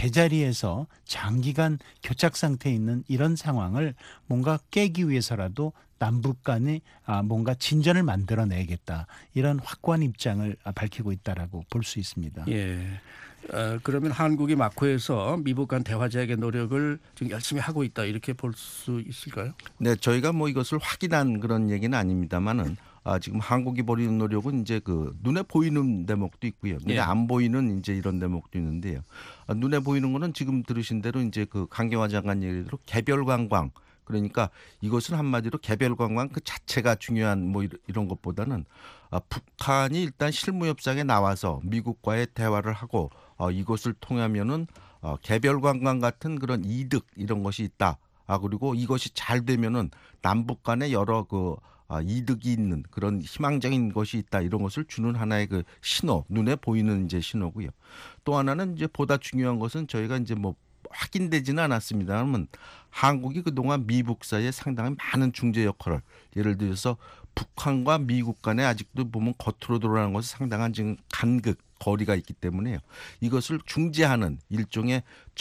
D: 제자리에서 장기간 교착 상태에 있는 이런 상황을 뭔가 깨기 위해서라도 남북 간에 뭔가 진전을 만들어내겠다. 이런 확고한 입장을 밝히고 있다라고 볼 수 있습니다.
C: 예. 어, 그러면 한국이 마코에서 미북 간 대화 재개 노력을 지금 열심히 하고 있다 이렇게 볼 수 있을까요?
E: 네, 저희가 뭐 이것을 확인한 그런 얘기는 아닙니다만은 아, 지금 한국이 벌이는 노력은 이제 그 눈에 보이는 대목도 있고요. 눈에
C: 예.
E: 안 보이는 이제 이런 대목도 있는데요. 아, 눈에 보이는 거는 지금 들으신 대로 이제 그 강경화 장관 얘기대로 개별 관광. 그러니까 이것은 한마디로 개별 관광 그 자체가 중요한 뭐 이런 것보다는 아, 북한이 일단 실무 협상에 나와서 미국과의 대화를 하고 어, 이것을 통하면은 어, 개별 관광 같은 그런 이득 이런 것이 있다. 아 그리고 이것이 잘 되면은 남북 간에 여러 그 아, 이득이 있는 그런 희망적인 것이 있다 이런 것을 주는 하나의 그 신호 눈에 보이는 이제 신호고요. 또 하나는 이제 보다 중요한 것은 저희가 이제 뭐 확인되지는 않았습니다만 한국이 그동안 미북 사이에 상당히 많은 중재 역할을 예를 들어서 북한과 미국 간에 아직도 보면 겉으로 드러나는 것이 상당한 지금 간극 거리가 있기 때문에요. 이것을 중재하는 일종의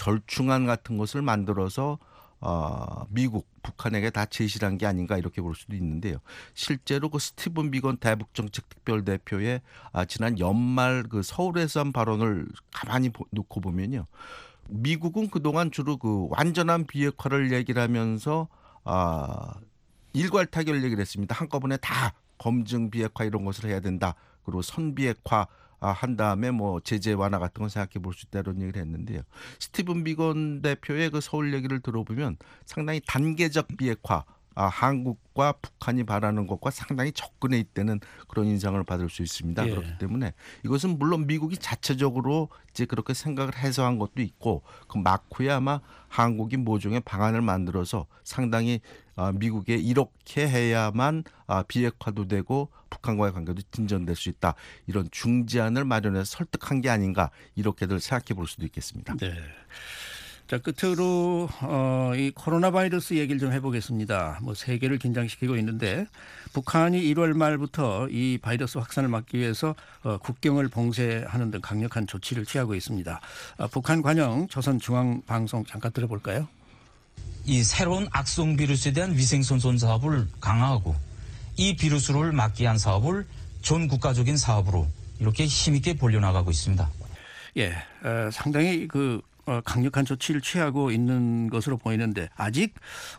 E: 절충안 같은 것을 만들어서 어, 미국, 북한에게 다 제시를 한 게 아닌가 이렇게 볼 수도 있는데요. 실제로 그 스티븐 비건 대북정책 특별대표의 아, 지난 연말 그 서울에서 한 발언을 가만히 보, 놓고 보면요. 미국은 그동안 주로 그 완전한 비핵화를 얘기를 하면서 아, 일괄타결 얘기를 했습니다. 한꺼번에 다 검증 비핵화 이런 것을 해야 된다. 그리고 선비핵화 한 다음에 뭐 제재 완화 같은 거 생각해 볼 수 있다 이런 얘기를 했는데요. 스티븐 비건 대표의 그 서울 얘기를 들어보면 상당히 단계적 비핵화 아, 한국과 북한이 바라는 것과 상당히 접근해 있다는 그런 인상을 받을 수 있습니다.
C: 예.
E: 그렇기 때문에 이것은 물론 미국이 자체적으로 이제 그렇게 생각을 해서 한 것도 있고 그 막후에 아마 한국이 모종의 방안을 만들어서 상당히 아, 미국에 이렇게 해야만 아, 비핵화도 되고 북한과의 관계도 진전될 수 있다. 이런 중재안을 마련해서 설득한 게 아닌가 이렇게들 생각해 볼 수도 있겠습니다.
C: 네. 자, 끝으로 어, 이 코로나 바이러스 얘기를 좀 해보겠습니다. 뭐 세계를 긴장시키고 있는데 북한이 일월 말부터 이 바이러스 확산을 막기 위해서 어, 국경을 봉쇄하는 등 강력한 조치를 취하고 있습니다. 아, 북한 관영 조선중앙방송 잠깐 들어볼까요?
J: 이 새로운 악성 비루스에 대한 위생선선 사업을 강화하고 이 비루스를 막기 위한 사업을 전 국가적인 사업으로 이렇게 힘있게 벌려나가고 있습니다.
C: 예, 어, 상당히 그 어, 강력한 조치를 취하고 있는 것으로 보이는데 아직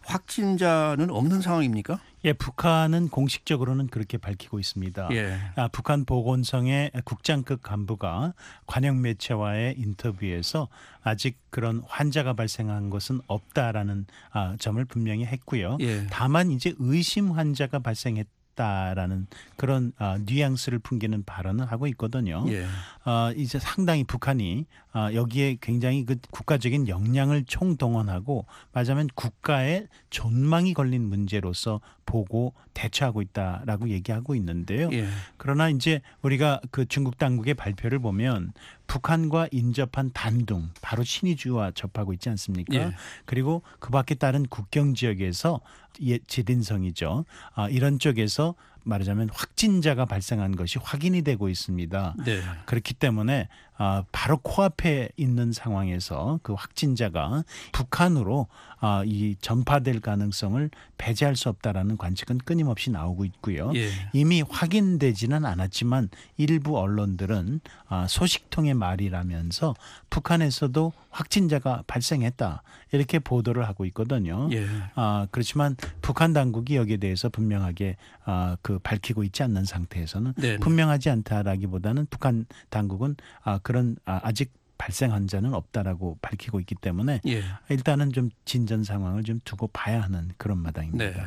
C: 확진자는 없는 상황입니까?
D: 예, 북한은 공식적으로는 그렇게 밝히고 있습니다.
C: 예.
D: 아, 북한 보건성의 국장급 간부가 관영 매체와의 인터뷰에서 아직 그런 환자가 발생한 것은 없다라는 아, 점을 분명히 했고요.
C: 예.
D: 다만 이제 의심 환자가 발생했 다라는 그런 어, 뉘앙스를 풍기는 발언을 하고 있거든요.
C: 예.
D: 어, 이제 상당히 북한이 어, 여기에 굉장히 그 국가적인 역량을 총동원하고 말하자면 국가의 존망이 걸린 문제로서 보고 대처하고 있다라고 얘기하고 있는데요.
C: 예.
D: 그러나 이제 우리가 그 중국 당국의 발표를 보면 북한과 인접한 단둥 바로 신의주와 접하고 있지 않습니까?
C: 예.
D: 그리고 그밖에 다른 국경 지역에서 예, 지린성이죠. 아, 이런 쪽에서 말하자면 확진자가 발생한 것이 확인이 되고 있습니다.
C: 네.
D: 그렇기 때문에 아, 바로 코앞에 있는 상황에서 그 확진자가 북한으로 아, 이 전파될 가능성을 배제할 수 없다라는 관측은 끊임없이 나오고 있고요.
C: 예.
D: 이미 확인되지는 않았지만 일부 언론들은 아, 소식통의 말이라면서 북한에서도 확진자가 발생했다 이렇게 보도를 하고 있거든요.
C: 예.
D: 아, 그렇지만 북한 당국이 여기에 대해서 분명하게 아, 그 밝히고 있지 않는 상태에서는
C: 네네.
D: 분명하지 않다라기보다는 북한 당국은 아, 그런 아, 아직 발생 환자는 없다라고 밝히고 있기 때문에
C: 예.
D: 일단은 좀 진전 상황을 좀 두고 봐야 하는 그런 마당입니다.
C: 네.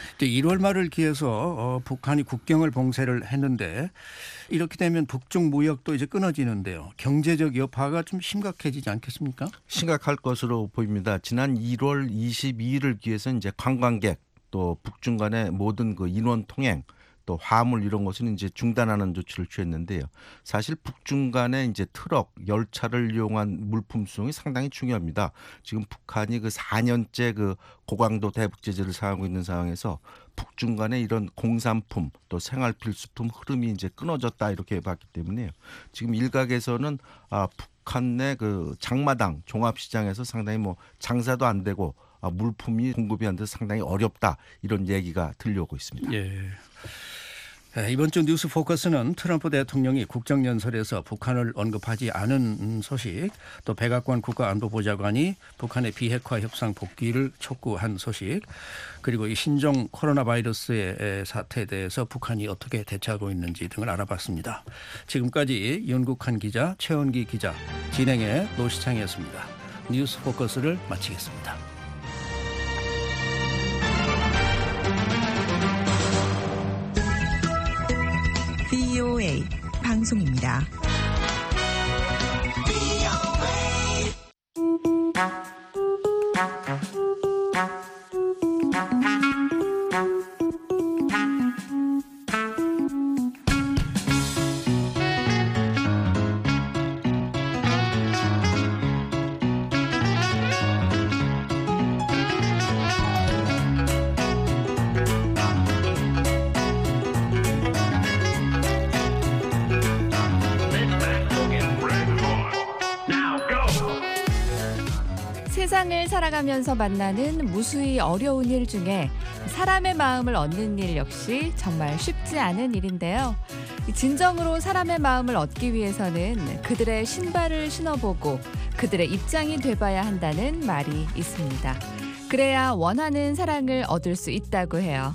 C: 일월 말을 기해서 어, 북한이 국경을 봉쇄를 했는데 이렇게 되면 북중 무역도 이제 끊어지는데요. 경제적 여파가 좀 심각해지지 않겠습니까?
E: 심각할 것으로 보입니다. 지난 일월 이십이일을 기해서 이제 관광객 또 북중 간의 모든 그 인원 통행 또 화물 이런 것은 이제 중단하는 조치를 취했는데요. 사실 북중 간의 이제 트럭, 열차를 이용한 물품 수송이 상당히 중요합니다. 지금 북한이 그 사 년째 그 고강도 대북 제재를 사용하고 있는 상황에서 북중 간의 이런 공산품 또 생활 필수품 흐름이 이제 끊어졌다 이렇게 봤기 때문에요. 지금 일각에서는 아, 북한 내 그 장마당 종합시장에서 상당히 뭐 장사도 안 되고 아, 물품이 공급이 안 돼서 상당히 어렵다 이런 얘기가 들려오고 있습니다.
C: 예. 이번 주 뉴스 포커스는 트럼프 대통령이 국정연설에서 북한을 언급하지 않은 소식, 또 백악관 국가안보보좌관이 북한의 비핵화 협상 복귀를 촉구한 소식, 그리고 이 신종 코로나 바이러스의 사태에 대해서 북한이 어떻게 대처하고 있는지 등을 알아봤습니다. 지금까지 윤국한 기자, 최원기 기자, 진행의 노시창이었습니다. 뉴스 포커스를 마치겠습니다.
A: 브이오에이 방송입니다.
K: 세상을 살아가면서 만나는 무수히 어려운 일 중에 사람의 마음을 얻는 일 역시 정말 쉽지 않은 일인데요. 진정으로 사람의 마음을 얻기 위해서는 그들의 신발을 신어보고 그들의 입장이 돼봐야 한다는 말이 있습니다. 그래야 원하는 사랑을 얻을 수 있다고 해요.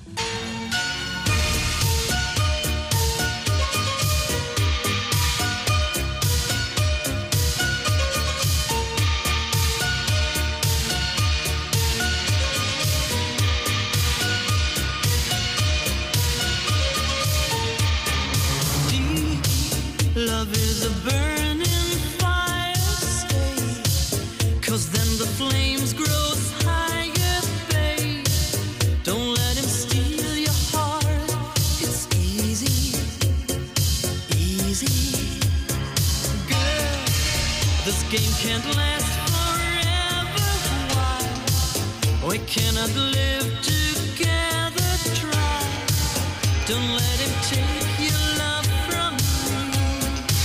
L: can't last forever. Why? We cannot live together. Try. Don't let him take your love from me.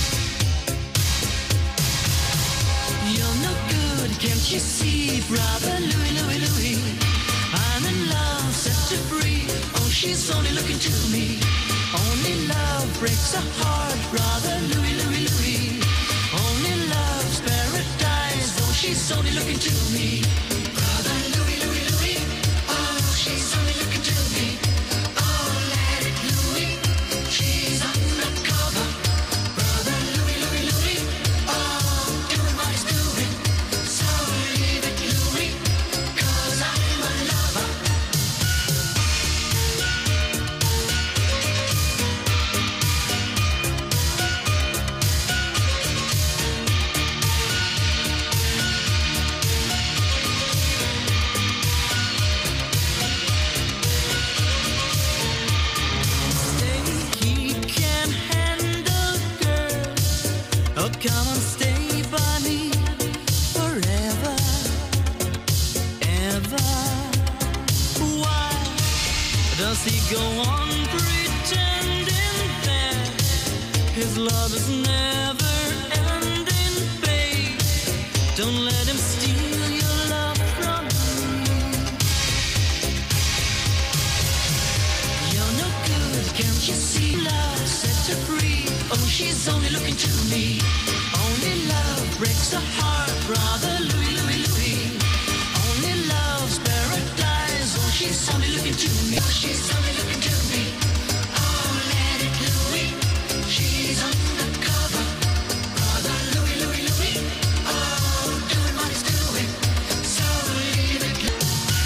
L: You're no good, can't you see, brother Louie, Louie, Louie? I'm in love, set her free. Oh, she's only looking to me. Only love breaks a heart, brother Louie, Louie, Louie. Only love's paradise. Oh, she's only looking to me. Brother Louie, Louie, Louie. Oh, she's only looking to me. Oh, let it Louie. She's undercover. Brother Louie, Louie, Louie. Oh, doing what he's doing. So leave it Louie, 'cause I'm a lover. Come and stay by me forever, ever. Why does he go on pretending that his love is never ending, babe? Don't let him steal your love from me. You're no good, can't you see? Love set her free. Oh, she's only looking to me. Only love breaks the heart, brother Louie, Louie, Louie. Only love's paradise. Oh, she's only looking to me. Oh, she's only looking to me. Oh, let it Louie. She's undercover, brother Louie, Louie, Louie. Oh, doing what he's doing. So leave it Louie.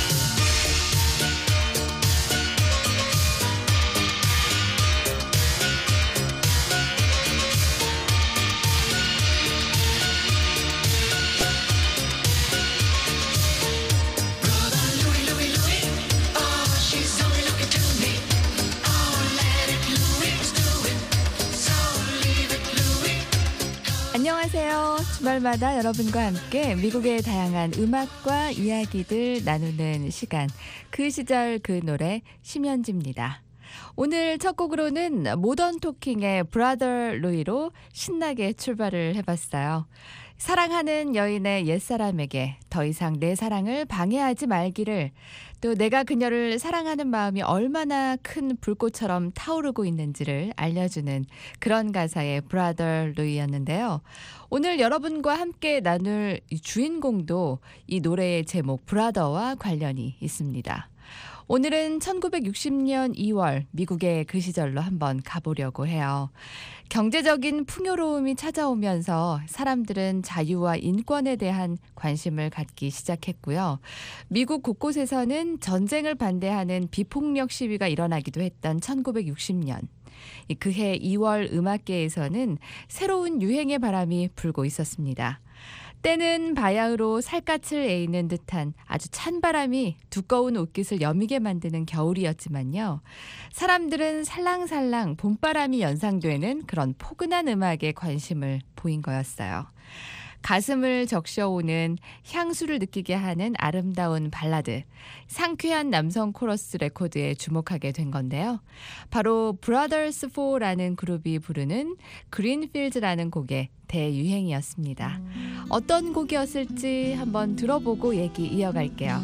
K: 안녕하세요. 주말마다 여러분과 함께 미국의 다양한 음악과 이야기들 나누는 시간. 그 시절 그 노래 심연지입니다. 오늘 첫 곡으로는 모던 토킹의 브라더 루이로 신나게 출발을 해봤어요. 사랑하는 여인의 옛사람에게 더 이상 내 사랑을 방해하지 말기를, 또 내가 그녀를 사랑하는 마음이 얼마나 큰 불꽃처럼 타오르고 있는지를 알려주는 그런 가사의 브라더 루이였는데요. 오늘 여러분과 함께 나눌 주인공도 이 노래의 제목 브라더와 관련이 있습니다. 오늘은 천구백육십 년 이월 미국의 그 시절로 한번 가보려고 해요. 경제적인 풍요로움이 찾아오면서 사람들은 자유와 인권에 대한 관심을 갖기 시작했고요. 미국 곳곳에서는 전쟁을 반대하는 비폭력 시위가 일어나기도 했던 천구백육십 년. 그해 이월 음악계에서는 새로운 유행의 바람이 불고 있었습니다. 때는 바야흐로 살갗을 에이는 듯한 아주 찬바람이 두꺼운 옷깃을 여미게 만드는 겨울이었지만요. 사람들은 살랑살랑 봄바람이 연상되는 그런 포근한 음악에 관심을 보인 거였어요. 가슴을 적셔오는 향수를 느끼게 하는 아름다운 발라드, 상쾌한 남성 코러스 레코드에 주목하게 된 건데요. 바로 브라더스 포라는 그룹이 부르는 그린필드라는 곡의 대유행이었습니다. 어떤 곡이었을지 한번 들어보고 얘기 이어갈게요.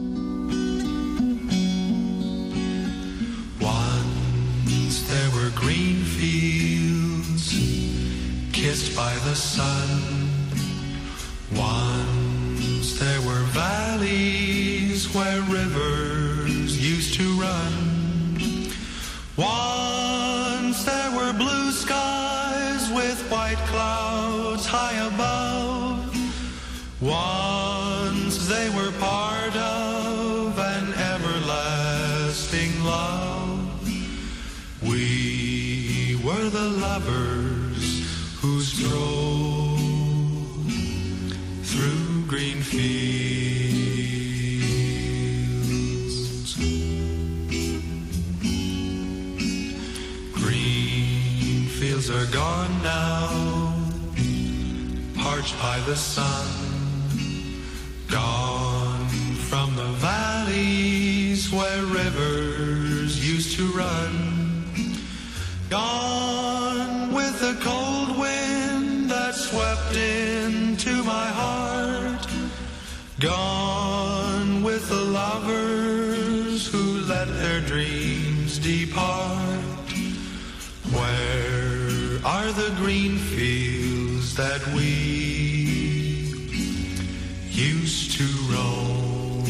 M: Once there were green fields kissed by the sun. Once there were valleys where rivers used to run. Once there were blue skies with white clouds high above. Once they were part of an everlasting love. We were the lovers who strove through green fields. Green fields are gone now, parched by the sun, gone from the valleys where rivers used to run, gone with the cold wind that swept into my heart, gone with the lovers who let their dreams depart. Where are the green fields that we used to roam?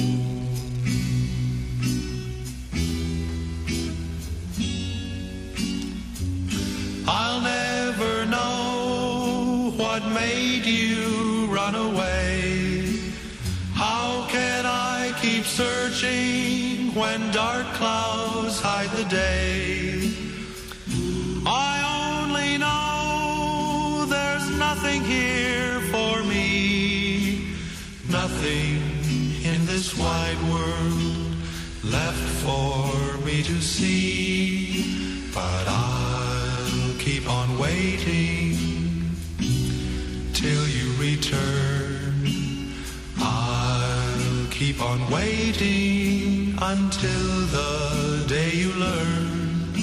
M: I'll never know what made you run away. How can I keep searching when dark clouds hide the day? I only know there's nothing here for me, nothing in this wide world left for me to see. But I'll keep on waiting till you return. I'll keep on waiting until the day you learn.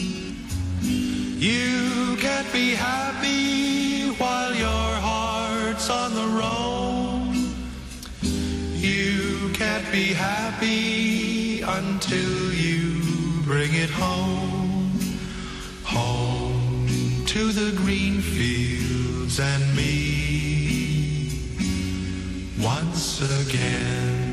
M: You can't be happy while your heart's on the roam. You can't be happy until you bring it home. Home to the green fields and me once again.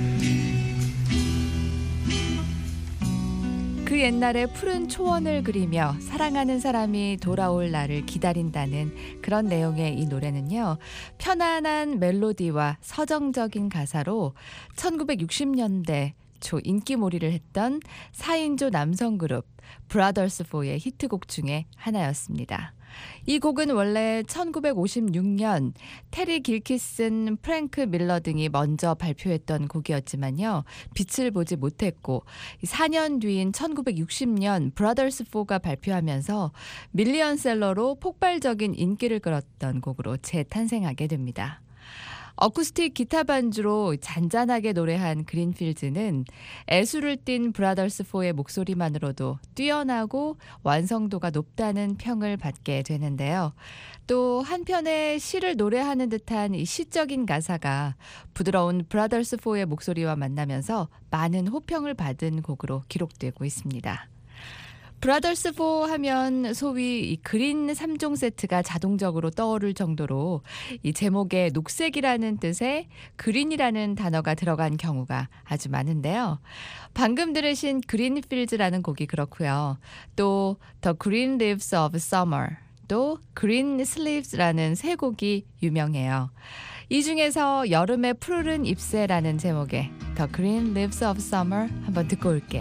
K: 그 옛날에 푸른 초원을 그리며 사랑하는 사람이 돌아올 날을 기다린다는 그런 내용의 이 노래는요. 편안한 멜로디와 서정적인 가사로 천구백육십 년대 초 인기몰이를 했던 사 인조 남성 그룹 브라더스 포의 히트곡 중에 하나였습니다. 이 곡은 원래 천구백오십육 년 테리 길키슨, 프랭크 밀러 등이 먼저 발표했던 곡이었지만요. 빛을 보지 못했고 사 년 뒤인 천구백육십 년 브라더스 포가 발표하면서 밀리언셀러로 폭발적인 인기를 끌었던 곡으로 재탄생하게 됩니다. 어쿠스틱 기타 반주로 잔잔하게 노래한 그린필즈는 애수를 띤 브라더스 포의 목소리만으로도 뛰어나고 완성도가 높다는 평을 받게 되는데요. 또 한편의 시를 노래하는 듯한 이 시적인 가사가 부드러운 브라더스 포의 목소리와 만나면서 많은 호평을 받은 곡으로 기록되고 있습니다. 브라더스 포 하면 소위 이 그린 삼 종 세트가 자동적으로 떠오를 정도로 이 제목에 녹색이라는 뜻의 그린이라는 단어가 들어간 경우가 아주 많은데요. 방금 들으신 그린필즈라는 곡이 그렇고요. 또 The Green Leaves of Summer, 또 Green Sleeves라는 세 곡이 유명해요. 이 중에서 여름의 푸르른 잎새라는 제목의 The Green Leaves of Summer 한번 듣고 올게요.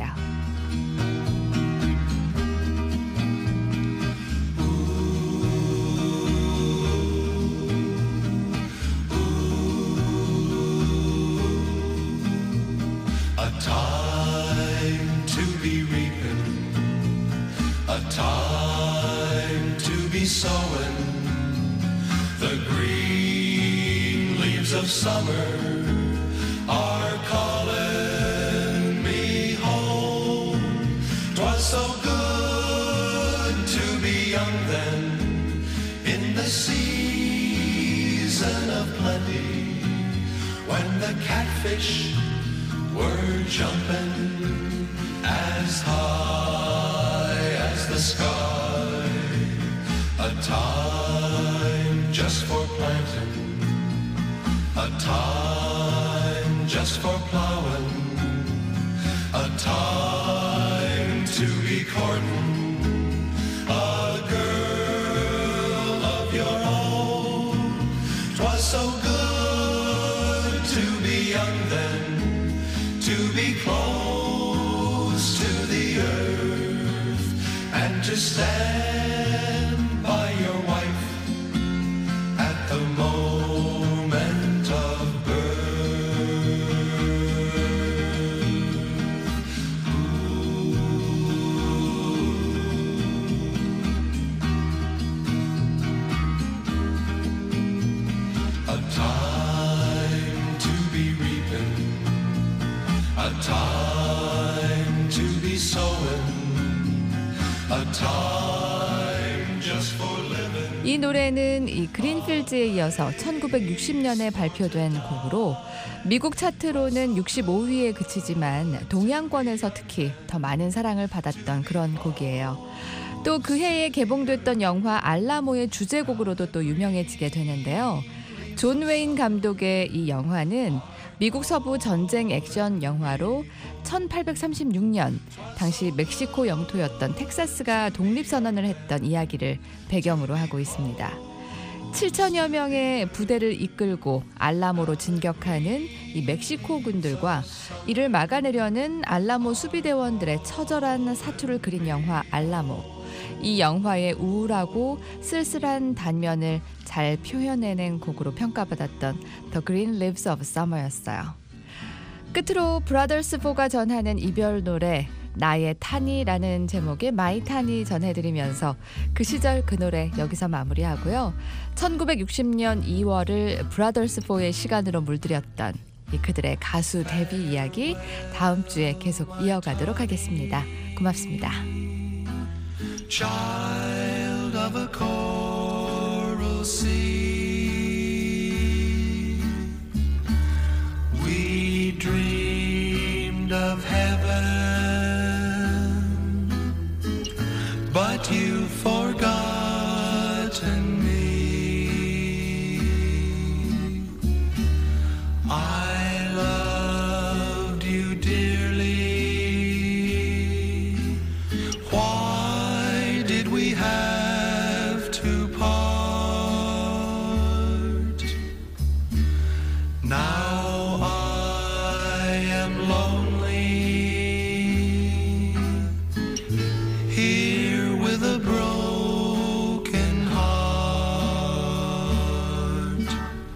M: Time to be reaping, a time to be sowing. The green leaves of summer are calling me home. 'Twas so good to be young then, in the season of plenty, when the catfish were jumping as high as the sky. A time just for planting, a time just for plowing, a time to be courting a girl of your own. 'Twas so good to be young then, to be close to the earth, and to stand by your wife at the moment of birth. Ooh. A time time just for living.
K: 이 노래는 이 그린필즈에 이어서 천구백육십 년에 발표된 곡으로 미국 차트로는 육십오 위에 그치지만 동양권에서 특히 더 많은 사랑을 받았던 그런 곡이에요. 또 그 해에 개봉됐던 영화 알라모의 주제곡으로도 또 유명해지게 되는데요. 존 웨인 감독의 이 영화는 미국 서부 전쟁 액션 영화로 천팔백삼십육 년 당시 멕시코 영토였던 텍사스가 독립선언을 했던 이야기를 배경으로 하고 있습니다. 칠천여 명의 부대를 이끌고 알라모로 진격하는 이 멕시코 군들과 이를 막아내려는 알라모 수비대원들의 처절한 사투를 그린 영화 알라모. 이 영화의 우울하고 쓸쓸한 단면을 잘 표현해낸 곡으로 평가받았던 The Green Leaves of Summer였어요. 끝으로 브라더스 포가 전하는 이별 노래 나의 타니라는 제목의 마이 타니 전해드리면서 그 시절 그 노래 여기서 마무리하고요. 천구백육십 년 이월을 브라더스 포의 시간으로 물들였던 이 그들의 가수 데뷔 이야기 다음 주에 계속 이어가도록 하겠습니다. 고맙습니다.
M: Child of a coral sea, we dreamed of heaven, but you've forgotten me. I loved you dearly. Why we have to part? Now I am lonely, here with a broken heart.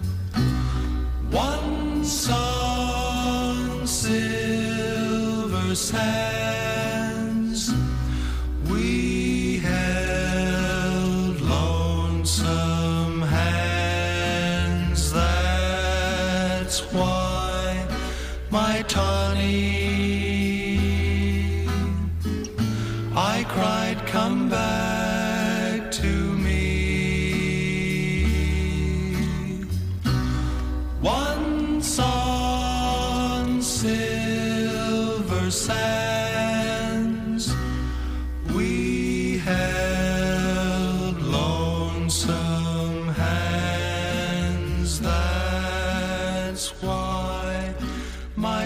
M: Once on silver sands we held lonesome hands. That's why my Tawny, I cried, come back to me. Once on silver sands we held lonesome hands. That's why my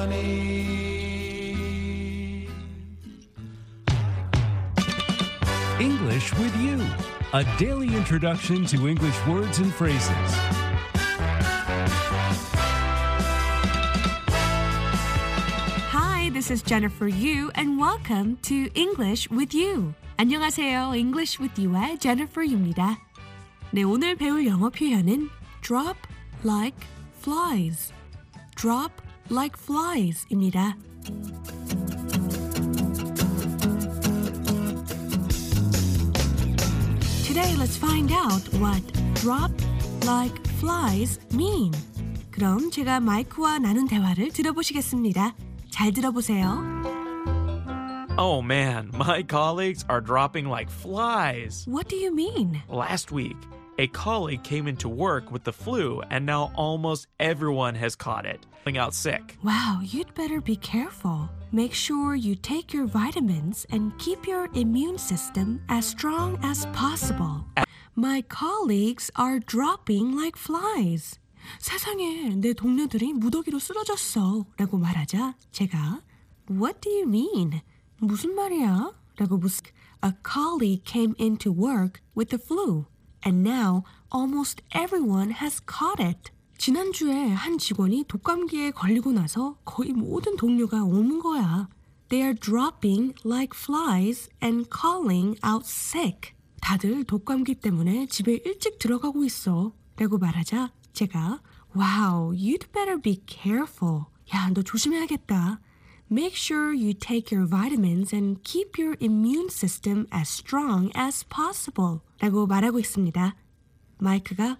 M: Tawny.
N: English with You, a daily introduction to English words and phrases.
O: Hi, this is Jennifer Yu, and welcome to English with You. 안녕하세요. English with You의 Jennifer Yu입니다. 네, 오늘 배울 영어 표현은 drop like flies. drop like flies입니다. Today, let's find out what drop like flies mean. 그럼 제가 마이크와 나눈 대화를 들어보시겠습니다. 잘 들어보세요.
P: Oh man, my colleagues are dropping like flies.
O: What do you mean?
P: Last week, a colleague came into work with the flu, and now almost everyone has caught it, feeling out sick.
O: Wow, you'd better be careful. Make sure you take your vitamins and keep your immune system as strong as possible. My colleagues are dropping like flies. 세상에, 내 동료들이 무더기로 쓰러졌어 라고 말하자 제가 What do you mean? 무슨 말이야? 라고 묻 A colleague came into work with the flu, and now almost everyone has caught it. 지난주에 한 직원이 독감기에 걸리고 나서 거의 모든 동료가 옮은 거야. They are dropping like flies and calling out sick. 다들 독감기 때문에 집에 일찍 들어가고 있어 라고 말하자 제가 Wow, you'd better be careful. 야, 너 조심해야겠다. Make sure you take your vitamins and keep your immune system as strong as possible. 라고 말하고 있습니다. 마이크가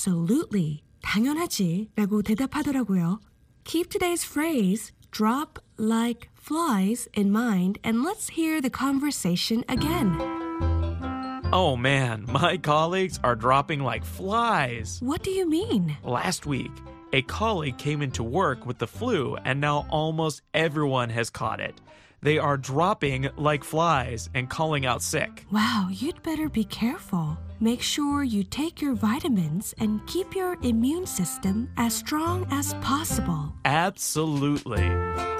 O: Absolutely. 당연하지. 라고 대답하더라고요. Keep today's phrase drop like flies in mind, and let's hear the conversation again.
P: Oh man, my colleagues are dropping like flies.
O: What do you mean?
P: Last week, a colleague came into work with the flu, and now almost everyone has caught it. They are dropping like flies and calling out sick.
O: Wow, you'd better be careful. Make sure you take your vitamins and keep your immune system as strong as possible.
P: Absolutely.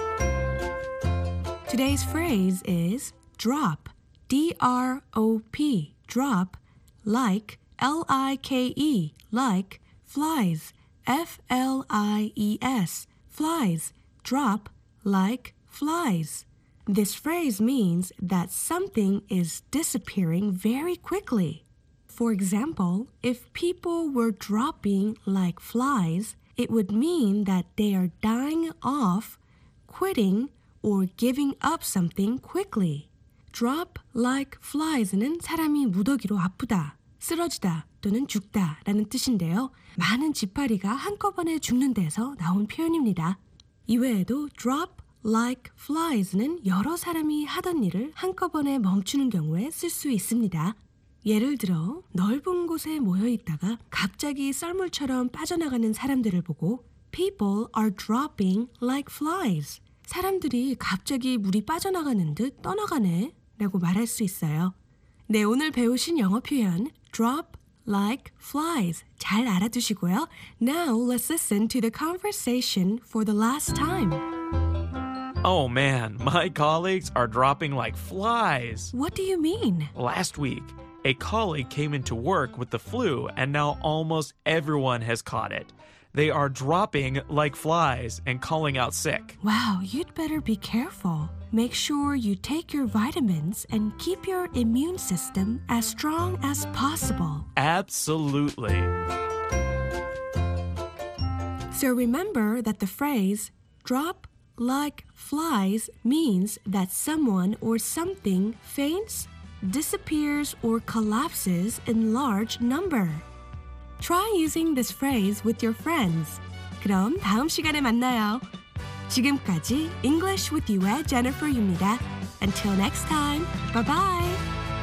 O: Today's phrase is drop, D R O P, drop, like, L I K E, like, flies, F L I E S, flies, drop, like, flies. This phrase means that something is disappearing very quickly. For example, if people were dropping like flies, it would mean that they are dying off, quitting, or giving up something quickly. Drop like flies는 사람이 무더기로 아프다, 쓰러지다 또는 죽다 라는 뜻인데요. 많은 지파리가 한꺼번에 죽는 데서 나온 표현입니다. 이외에도 drop like flies는 여러 사람이 하던 일을 한꺼번에 멈추는 경우에 쓸 수 있습니다. 예를 들어 넓은 곳에 모여 있다가 갑자기 썰물처럼 빠져나가는 사람들을 보고 People are dropping like flies. 사람들이 갑자기 물이 빠져나가는 듯 떠나가네 라고 말할 수 있어요. 네, 오늘 배우신 영어 표현 drop like flies 잘 알아두시고요. Now let's listen to the conversation for the last time.
P: Oh man, my colleagues are dropping like flies.
O: What do you mean?
P: Last week, a colleague came into work with the flu, and now almost everyone has caught it. They are dropping like flies and calling out sick.
O: Wow, you'd better be careful. Make sure you take your vitamins and keep your immune system as strong as possible.
P: Absolutely.
O: So remember that the phrase drop like flies means that someone or something faints, disappears, or collapses in large number. Try using this phrase with your friends. 그럼 다음 시간에 만나요. 지금까지 English with You의 Jennifer입니다. Until next time, bye bye.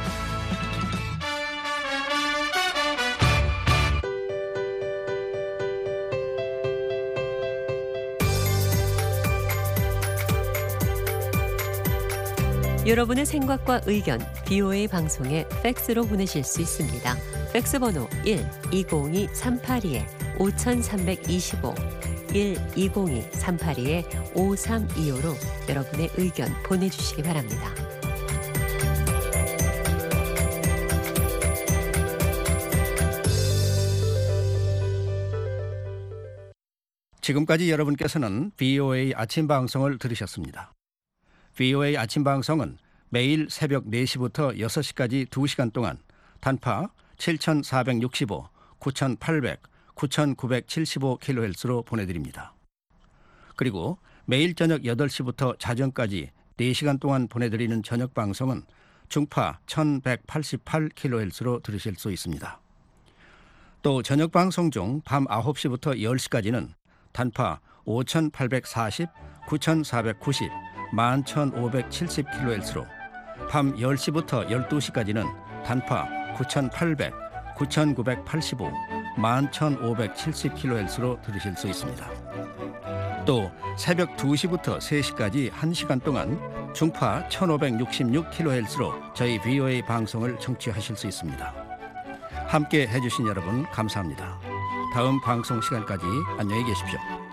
F: 여러분의 생각과 의견 비오에이 방송에 팩스로 보내실 수 있습니다. 팩스 번호 일 이공이 삼팔이 오삼이오 일 이공이 삼팔이 오삼이오로 여러분의 의견 보내주시기 바랍니다.
C: 지금까지 여러분께서는 비오에이 아침 방송을 들으셨습니다. 비오에이 아침 방송은 매일 새벽 네 시부터 여섯 시까지 두 시간 동안 단파 칠천사백육십오, 구천팔백, 구천구백칠십오 킬로헤르츠로 보내드립니다. 그리고 매일 저녁 여덟 시부터 자정까지 네 시간 동안 보내드리는 저녁 방송은 중파 천백팔십팔 킬로헤르츠로 들으실 수 있습니다. 또 저녁 방송 중 밤 아홉 시부터 열 시까지는 단파 오천팔백사십, 구천사백구십, 만 천오백칠십 킬로헤르츠로 밤 열 시부터 열두 시까지는 단파 구천팔백, 구천구백팔십오, 만 천오백칠십 킬로헤르츠로 들으실 수 있습니다. 또 새벽 두 시부터 세 시까지 한 시간 동안 중파 천오백육십육 킬로헤르츠로 저희 비오에이 방송을 청취하실 수 있습니다. 함께 해주신 여러분 감사합니다. 다음 방송 시간까지 안녕히 계십시오.